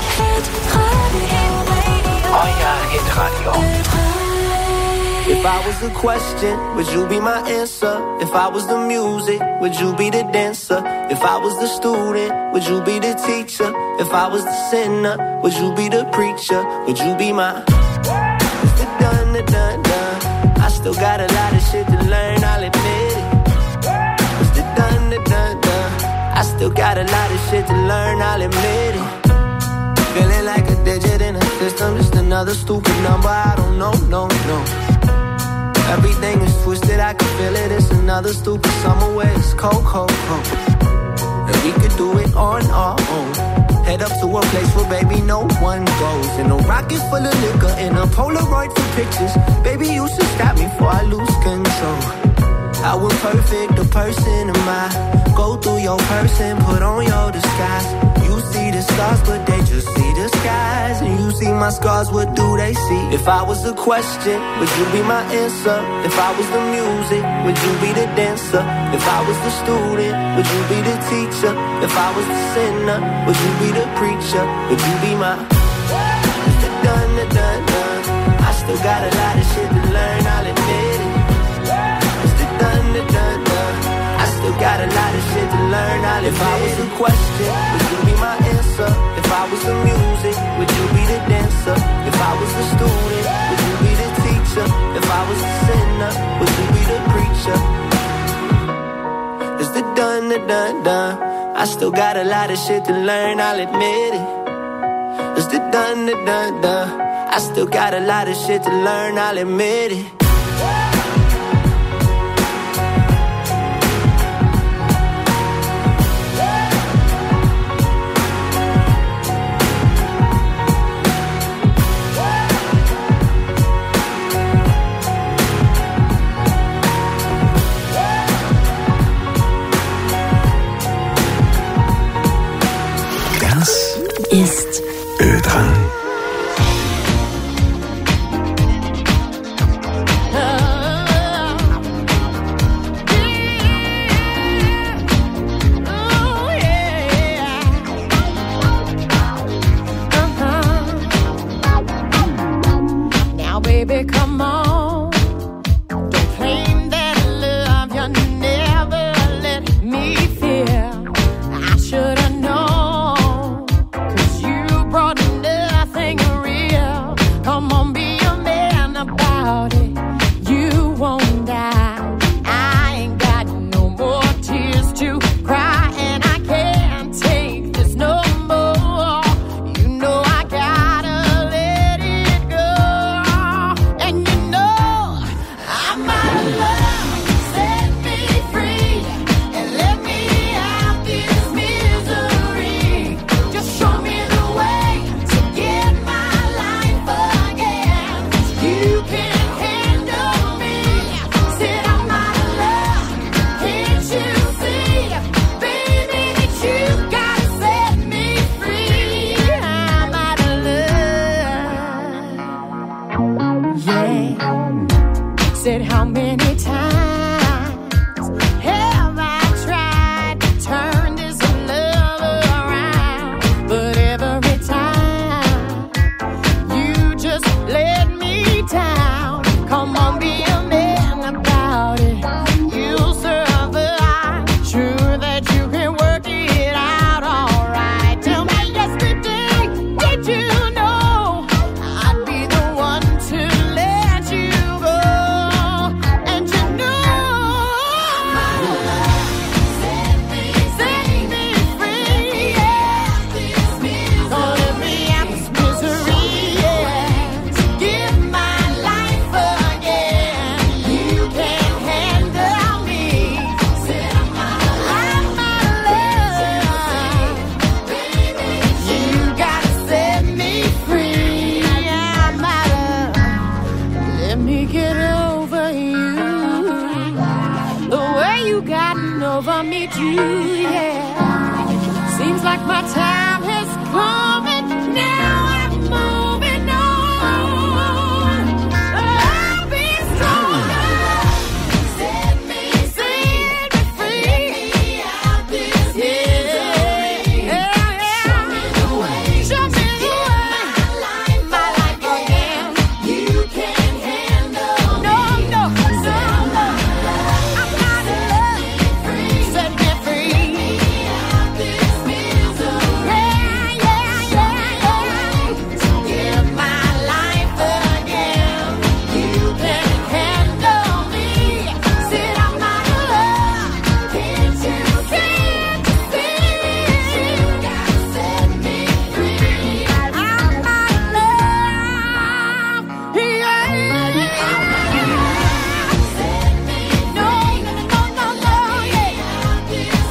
Euer Hitradio.
If I was the question, would you be my answer? If I was the music, would you be the dancer? If I was the student, would you be the teacher? If I was the sinner, would you be the preacher? Would you be my It's the done, the done, done. I still got a lot of shit to learn, I'll admit it. It's the done, the done, done. I still got a lot of shit to learn, I'll admit it. Feeling like a digit in a system, just another stupid number, I don't know, no, no. Everything is twisted, I can feel it, it's another stupid summer where it's cold, cold, cold. And we could do it on our own. Head up to a place where baby no one goes. In a rocket full of liquor, in a Polaroid for pictures. Baby you should stop me before I lose control. I was perfect, the person am I. Go through your person, put on your disguise. You see the stars, but they just see the skies. And you see my scars, what do they see? If I was the question, would you be my answer? If I was the music, would you be the dancer? If I was the student, would you be the teacher? If I was the sinner, would you be the preacher? Would you be my It's the done, the done, done. I still got a lot of shit to learn, I'll admit it. It's the done, the done, done. I still got a lot of shit to learn, I'll admit it. If I was the question, would you be my answer? If I was the music, would you be the dancer? If I was the student, would you be the teacher? If I was the sinner, would you be the preacher? It's the done, the done, done. I still got a lot of shit to learn, I'll admit it. It's the done, the done, done. I still got a lot of shit to learn, I'll admit it.
Ist
Ö drei.
baby, come on. Don't claim that love you never let me feel. I should have known, 'cause you brought nothing real. Come on, be a man about it. You won't die. I ain't got no more tears to cry, and I can't take this no more. You know I gotta let it go. And you know I'm out of love. Set me free and let me out this misery. Just show me the way to get my life again. You can handle me. Said I'm out of love. Can't you see, baby, that you gotta set me free? I'm out of love. Yeah. Said how many times have I tried to turn this love around? But every time you just let me down. Come on, be a man about it. You'll survive. Sure that you can work it out alright. Tell me yesterday, did you know I'd be the one to let you go? And you know I'm out of love. Set me, set me free, yeah. Don't let me out this misery, yeah. To give my life again. You can't handle me. Said I'm out of love. You gotta set me free. I'm out of. Let me get over you. The way you gotten over me too, yeah. Seems like my time has come and now I'm moving on. I'll be stronger. Set me, set me free. Let me out this misery. Yeah, yeah. Show me the way. Show me the way. My life again. You can't handle no, me. No, no, no, no. I'm out of love. Set me free. Let me out this misery. Yeah, yeah, yeah, yeah. To give my life again. You can't handle me. Said I'm out of love. Can't you see? You gotta set me free. I'm out of love. Yeah, yeah. Set me no, no, no, no, no, yeah. Out this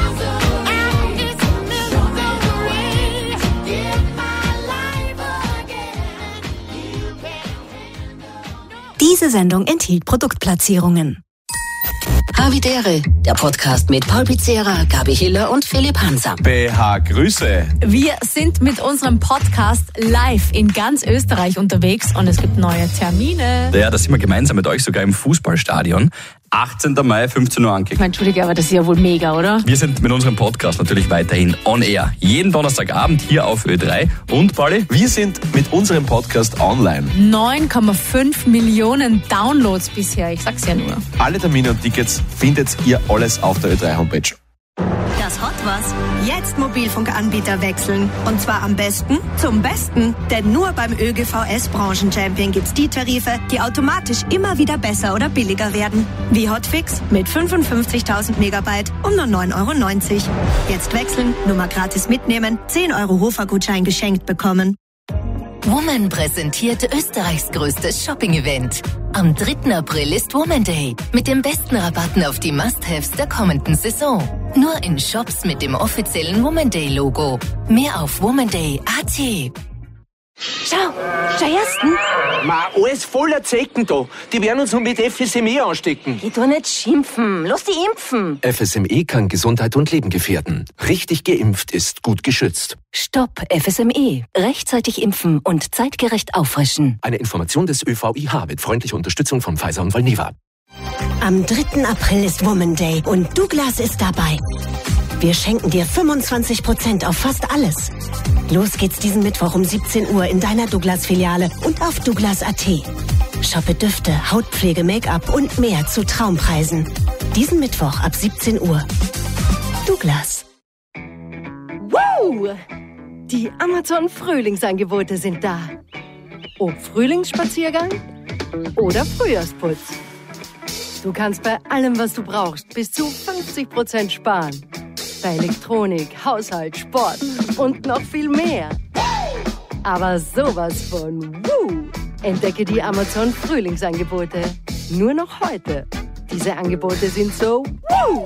misery. Give my life again. You can't handle.
Diese Sendung enthielt Produktplatzierungen. Havidere, der Podcast mit Paul Pizzera, Gabi Hiller und Philipp Hanser.
B H Grüße.
Wir sind mit unserem Podcast live in ganz Österreich unterwegs und es gibt neue Termine.
Ja, da sind wir gemeinsam mit euch sogar im Fußballstadion. achtzehnten Mai, fünfzehn Uhr angekündigt.
Entschuldige, aber das ist ja wohl mega, oder?
Wir sind mit unserem Podcast natürlich weiterhin on air. Jeden Donnerstagabend hier auf Ö drei. Und, Pauli?
Wir sind mit unserem Podcast online.
neun Komma fünf Millionen Downloads bisher, ich sag's ja nur.
Alle Termine und Tickets findet ihr alles auf der Ö drei Homepage.
Das Hot was? Jetzt Mobilfunkanbieter wechseln. Und zwar am besten zum Besten. Denn nur beim ÖGVS Branchenchampion gibt's die Tarife, die automatisch immer wieder besser oder billiger werden. Wie Hotfix mit fünfundfünfzigtausend Megabyte um nur neun Euro neunzig. Jetzt wechseln, Nummer gratis mitnehmen, zehn Euro Hofer-Gutschein geschenkt bekommen.
Woman präsentiert Österreichs größtes Shopping-Event. Am dritten April ist Woman Day mit den besten Rabatten auf die Must-Haves der kommenden Saison. Nur in Shops mit dem offiziellen Woman Day-Logo. Mehr auf womanday punkt at.
Schau, schau ersten.
Ma, alles voller Zecken da. Die werden uns noch mit F S M E anstecken.
Geh doch nicht schimpfen. Lass die impfen.
F S M E kann Gesundheit und Leben gefährden. Richtig geimpft ist gut geschützt.
Stopp F S M E. Rechtzeitig impfen und zeitgerecht auffrischen.
Eine Information des Ö V I H mit freundlicher Unterstützung von Pfizer und Valneva.
Am dritten April ist Woman Day und Douglas ist dabei. Wir schenken dir fünfundzwanzig Prozent auf fast alles. Los geht's diesen Mittwoch um siebzehn Uhr in deiner Douglas-Filiale und auf douglas punkt at.
Shoppe Düfte, Hautpflege, Make-up und mehr zu Traumpreisen. Diesen Mittwoch ab siebzehn Uhr. Douglas.
Wow! Die Amazon-Frühlingsangebote sind da. Ob Frühlingsspaziergang oder Frühjahrsputz. Du kannst bei allem, was du brauchst, bis zu fünfzig Prozent sparen. Bei Elektronik, Haushalt, Sport und noch viel mehr. Aber sowas von Woo! Entdecke die Amazon-Frühlingsangebote. Nur noch heute. Diese Angebote sind so Woo!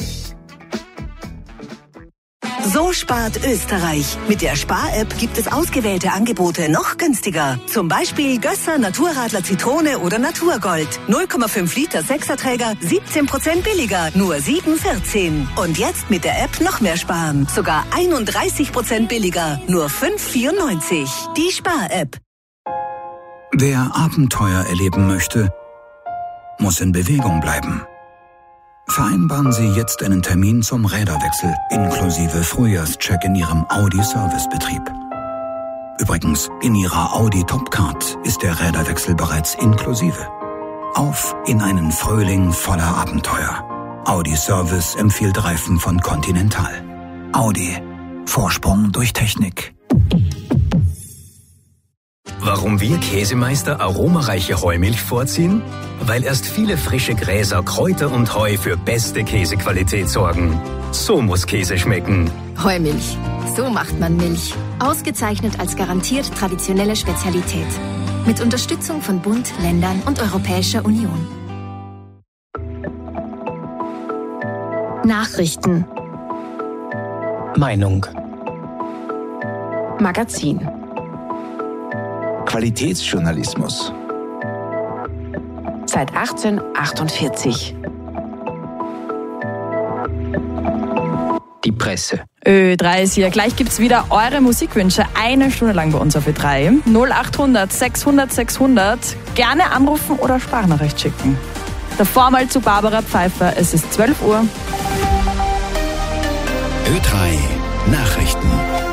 So spart Österreich. Mit der Spar-App gibt es ausgewählte Angebote noch günstiger. Zum Beispiel Gösser, Naturradler Zitrone oder Naturgold. null Komma fünf Liter Sechserträger, siebzehn Prozent billiger, nur sieben vierzehn. Und jetzt mit der App noch mehr sparen. Sogar einunddreißig Prozent billiger, nur fünf vierundneunzig. Die Spar-App.
Wer Abenteuer erleben möchte, muss in Bewegung bleiben. Vereinbaren Sie jetzt einen Termin zum Räderwechsel inklusive Frühjahrscheck in Ihrem Audi-Servicebetrieb. Übrigens, in Ihrer Audi Topcard ist der Räderwechsel bereits inklusive. Auf in einen Frühling voller Abenteuer. Audi Service empfiehlt Reifen von Continental. Audi. Vorsprung durch Technik.
Warum wir Käsemeister aromareiche Heumilch vorziehen? Weil erst viele frische Gräser, Kräuter und Heu für beste Käsequalität sorgen. So muss Käse schmecken.
Heumilch. So macht man Milch. Ausgezeichnet als garantiert traditionelle Spezialität. Mit Unterstützung von Bund, Ländern und Europäischer Union.
Nachrichten.
Meinung.
Magazin.
Qualitätsjournalismus.
Seit achtzehnhundertachtundvierzig.
Die Presse.
Ö drei ist hier. Gleich gibt's wieder eure Musikwünsche eine Stunde lang bei uns auf Ö drei. null achthundert sechshundert sechshundert. Gerne anrufen oder Sprachnachricht schicken. Davor mal zu Barbara Pfeiffer. Es ist zwölf Uhr.
Ö drei Nachrichten.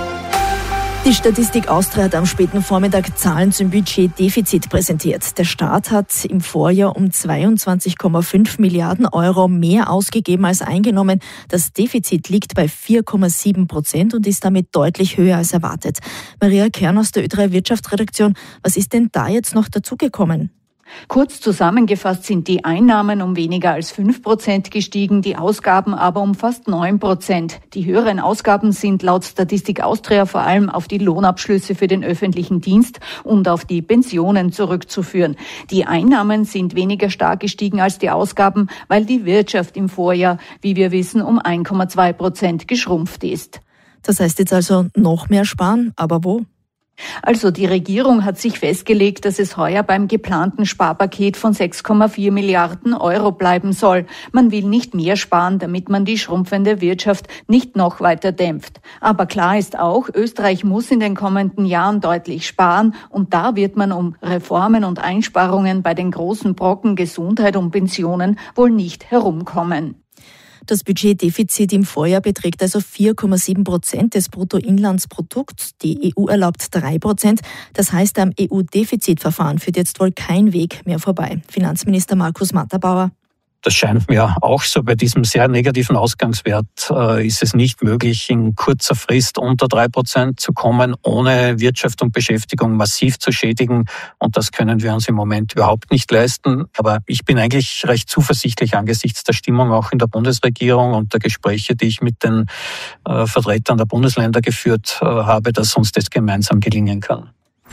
Die Statistik Austria hat am späten Vormittag Zahlen zum Budgetdefizit präsentiert. Der Staat hat im Vorjahr um zweiundzwanzig Komma fünf Milliarden Euro mehr ausgegeben als eingenommen. Das Defizit liegt bei vier Komma sieben Prozent und ist damit deutlich höher als erwartet. Maria Kern aus der Ö drei Wirtschaftsredaktion, was ist denn da jetzt noch dazugekommen?
Kurz zusammengefasst sind die Einnahmen um weniger als fünf Prozent gestiegen, die Ausgaben aber um fast neun Prozent. Die höheren Ausgaben sind laut Statistik Austria vor allem auf die Lohnabschlüsse für den öffentlichen Dienst und auf die Pensionen zurückzuführen. Die Einnahmen sind weniger stark gestiegen als die Ausgaben, weil die Wirtschaft im Vorjahr, wie wir wissen, um ein Komma zwei Prozent geschrumpft ist.
Das heißt jetzt also noch mehr sparen, aber wo?
Also die Regierung hat sich festgelegt, dass es heuer beim geplanten Sparpaket von sechs Komma vier Milliarden Euro bleiben soll. Man will nicht mehr sparen, damit man die schrumpfende Wirtschaft nicht noch weiter dämpft. Aber klar ist auch, Österreich muss in den kommenden Jahren deutlich sparen und da wird man um Reformen und Einsparungen bei den großen Brocken Gesundheit und Pensionen wohl nicht herumkommen.
Das Budgetdefizit im Vorjahr beträgt also vier Komma sieben Prozent des Bruttoinlandsprodukts. Die E U erlaubt drei Prozent. Das heißt, am E U-Defizitverfahren führt jetzt wohl kein Weg mehr vorbei. Finanzminister Markus Matterbauer.
Das scheint mir auch so. Bei diesem sehr negativen Ausgangswert äh, ist es nicht möglich, in kurzer Frist unter drei Prozent zu kommen, ohne Wirtschaft und Beschäftigung massiv zu schädigen. Und das können wir uns im Moment überhaupt nicht leisten. Aber ich bin eigentlich recht zuversichtlich angesichts der Stimmung auch in der Bundesregierung und der Gespräche, die ich mit den äh, Vertretern der Bundesländer geführt äh, habe, dass uns das gemeinsam gelingen kann.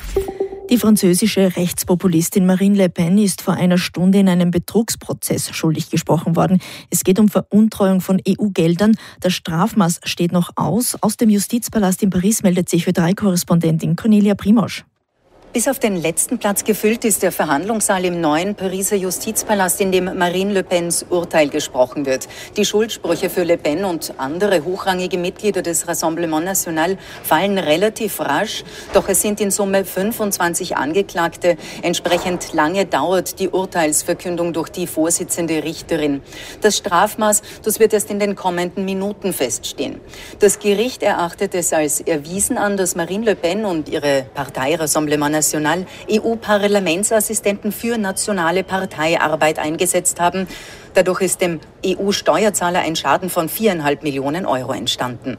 Die französische Rechtspopulistin Marine Le Pen ist vor einer Stunde in einem Betrugsprozess schuldig gesprochen worden. Es geht um Veruntreuung von E U-Geldern. Das Strafmaß steht noch aus. Aus dem Justizpalast in Paris meldet sich Ö drei Korrespondentin Cornelia Primosch.
Bis auf den letzten Platz gefüllt ist der Verhandlungssaal im neuen Pariser Justizpalast, in dem Marine Le Pens Urteil gesprochen wird. Die Schuldsprüche für Le Pen und andere hochrangige Mitglieder des Rassemblement National fallen relativ rasch, doch es sind in Summe fünfundzwanzig Angeklagte. Entsprechend lange dauert die Urteilsverkündung durch die Vorsitzende Richterin. Das Strafmaß, das wird erst in den kommenden Minuten feststehen. Das Gericht erachtet es als erwiesen an, dass Marine Le Pen und ihre Partei Rassemblement National National E U-Parlamentsassistenten für nationale Parteiarbeit eingesetzt haben. Dadurch ist dem E U-Steuerzahler ein Schaden von viereinhalb Millionen Euro entstanden.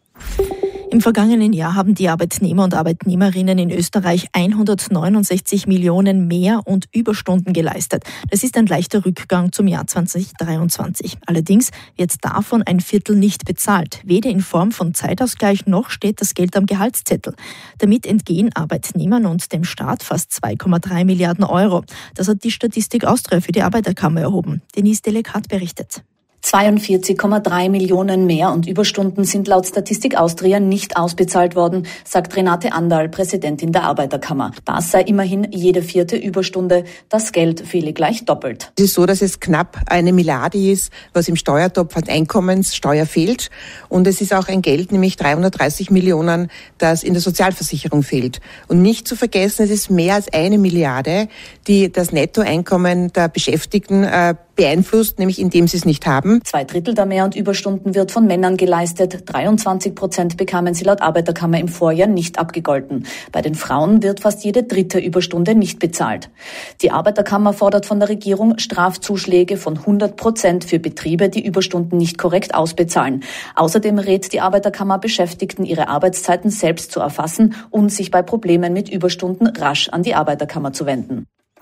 Im vergangenen Jahr haben die Arbeitnehmer und Arbeitnehmerinnen in Österreich hundertneunundsechzig Millionen mehr und Überstunden geleistet. Das ist ein leichter Rückgang zum Jahr zweitausenddreiundzwanzig. Allerdings wird davon ein Viertel nicht bezahlt. Weder in Form von Zeitausgleich noch steht das Geld am Gehaltszettel. Damit entgehen Arbeitnehmern und dem Staat fast zwei Komma drei Milliarden Euro. Das hat die Statistik Austria für die Arbeiterkammer erhoben. Denise Delekat berichtet.
zweiundvierzig Komma drei Millionen mehr und Überstunden sind laut Statistik Austria nicht ausbezahlt worden, sagt Renate Anderl, Präsidentin der Arbeiterkammer. Das sei immerhin jede vierte Überstunde. Das Geld fehle gleich doppelt.
Es ist so, dass es knapp eine Milliarde ist, was im Steuertopf an Einkommenssteuer fehlt. Und es ist auch ein Geld, nämlich dreihundertdreißig Millionen, das in der Sozialversicherung fehlt. Und nicht zu vergessen, es ist mehr als eine Milliarde, die das Nettoeinkommen der Beschäftigten äh, beeinflusst, nämlich indem sie es nicht haben.
Zwei Drittel der Mehr- und Überstunden wird von Männern geleistet. dreiundzwanzig Prozent bekamen sie laut Arbeiterkammer im Vorjahr nicht abgegolten. Bei den Frauen wird fast jede dritte Überstunde nicht bezahlt. Die Arbeiterkammer fordert von der Regierung Strafzuschläge von hundert Prozent für Betriebe, die Überstunden nicht korrekt ausbezahlen. Außerdem rät die Arbeiterkammer Beschäftigten, ihre Arbeitszeiten selbst zu erfassen und sich bei Problemen mit Überstunden rasch an die Arbeiterkammer zu wenden.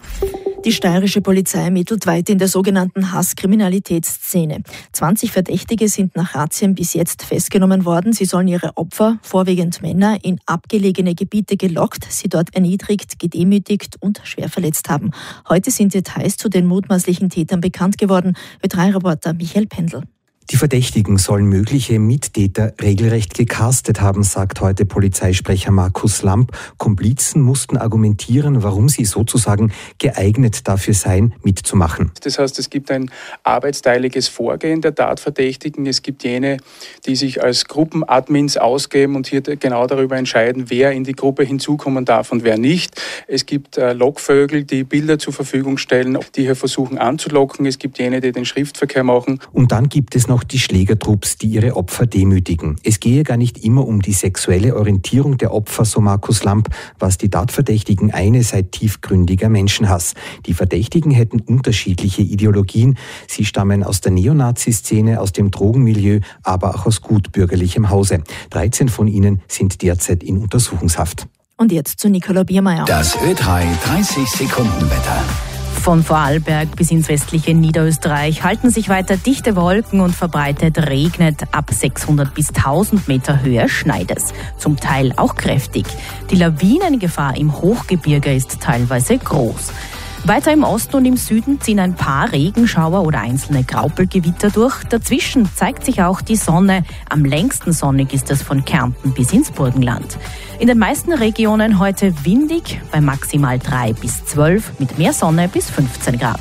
Die steirische Polizei ermittelt weiter in der sogenannten Hasskriminalitätsszene. zwanzig Verdächtige sind nach Razzien bis jetzt festgenommen worden. Sie sollen ihre Opfer, vorwiegend Männer, in abgelegene Gebiete gelockt, sie dort erniedrigt, gedemütigt und schwer verletzt haben. Heute sind Details zu den mutmaßlichen Tätern bekannt geworden. Ö drei Reporter Michael Pendl.
Die Verdächtigen sollen mögliche Mittäter regelrecht gecastet haben, sagt heute Polizeisprecher Markus Lamp. Komplizen mussten argumentieren, warum sie sozusagen geeignet dafür seien, mitzumachen.
Das heißt, es gibt ein arbeitsteiliges Vorgehen der Tatverdächtigen. Es gibt jene, die sich als Gruppenadmins ausgeben und hier genau darüber entscheiden, wer in die Gruppe hinzukommen darf und wer nicht. Es gibt äh, Lockvögel, die Bilder zur Verfügung stellen, die hier versuchen anzulocken. Es gibt jene, die den Schriftverkehr machen.
Und dann gibt es noch die Schlägertrupps, die ihre Opfer demütigen. Es gehe gar nicht immer um die sexuelle Orientierung der Opfer, so Markus Lamp, was die Tatverdächtigen eine sei tiefgründiger Menschenhass. Die Verdächtigen hätten unterschiedliche Ideologien. Sie stammen aus der Neonazi-Szene, aus dem Drogenmilieu, aber auch aus gutbürgerlichem Hause. dreizehn von ihnen sind derzeit in Untersuchungshaft.
Und jetzt zu Nicola Biermeier.
Das Ö drei dreißig Sekunden Wetter.
Von Vorarlberg bis ins westliche Niederösterreich halten sich weiter dichte Wolken und verbreitet regnet. Ab sechshundert bis tausend Meter Höhe schneit es. Zum Teil auch kräftig. Die Lawinengefahr im Hochgebirge ist teilweise groß. Weiter im Osten und im Süden ziehen ein paar Regenschauer oder einzelne Graupelgewitter durch. Dazwischen zeigt sich auch die Sonne. Am längsten sonnig ist es von Kärnten bis ins Burgenland. In den meisten Regionen heute windig, bei maximal drei bis zwölf, mit mehr Sonne bis fünfzehn Grad.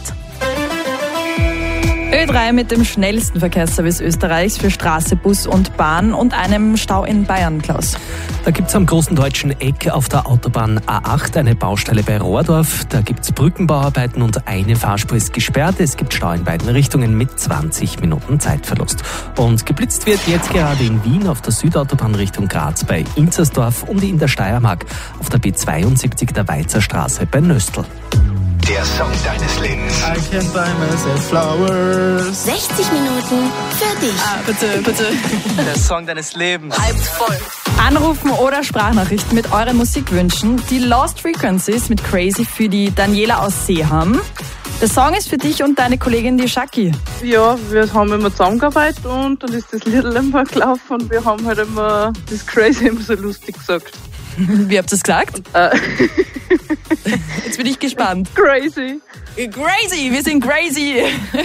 Ö drei mit dem schnellsten Verkehrsservice Österreichs für Straße, Bus und Bahn und einem Stau in Bayern, Klaus.
Da gibt es am großen deutschen Eck auf der Autobahn A acht eine Baustelle bei Rohrdorf. Da gibt es Brückenbauarbeiten und eine Fahrspur ist gesperrt. Es gibt Stau in beiden Richtungen mit zwanzig Minuten Zeitverlust. Und geblitzt wird jetzt gerade in Wien auf der Südautobahn Richtung Graz bei Inzersdorf und in der Steiermark auf der B zweiundsiebzig der Weizer Straße bei Nöstl.
Der Song deines Lebens.
I can't buy myself flowers.
sechzig Minuten für dich.
Ah, bitte, bitte. Der Song deines Lebens.
Hyped voll.
Anrufen oder Sprachnachrichten mit euren Musikwünschen. Die Lost Frequencies mit Crazy für die Daniela aus Seeham. Der Song ist für dich und deine Kollegin, die Shaki.
Ja, wir haben immer zusammengearbeitet und dann ist das Lied immer gelaufen und wir haben halt immer das Crazy immer so lustig gesagt.
Wie habt ihr es gesagt?
Und, äh
Jetzt bin ich gespannt.
Crazy.
Crazy, wir sind crazy.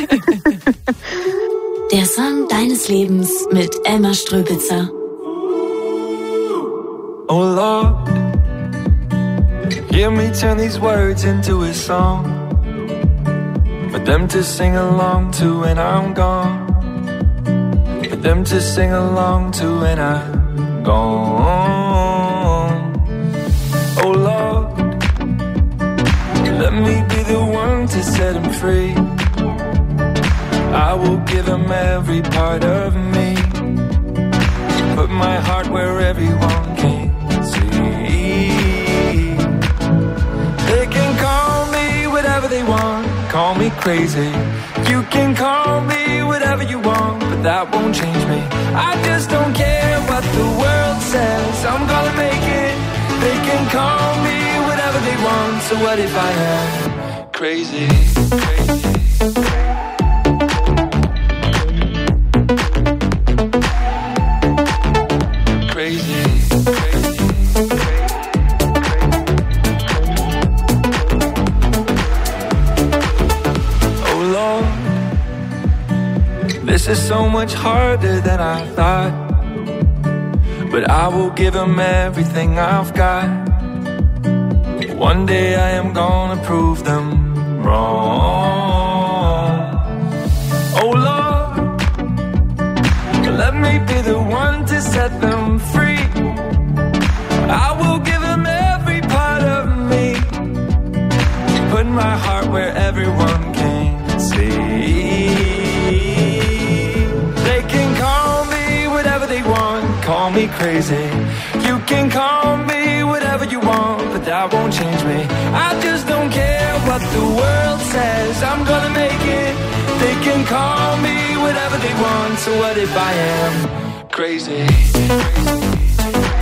Der Song deines Lebens mit Elmar Ströbitzer.
Oh Lord, hear me turn these words into a song for them to sing along to when I'm gone, for them to sing along to when I'm gone. Oh Lord, let me be the one to set them free. I will give them every part of me, put my heart where everyone can see. they want, call me crazy. You can call me whatever you want, but that won't change me. I just don't care what the world says, I'm gonna make it. They can call me whatever they want, so what if I am crazy? Crazy. This is so much harder than I thought, but I will give them everything I've got. One day I am gonna prove them wrong. Oh Lord, let me be the one to set them free. I will give them every part of me, put my heart where everyone can see. Call me crazy. You can call me whatever you want, but that won't change me. I just don't care what the world says, I'm gonna make it. They can call me whatever they want, so what if I am crazy? Crazy.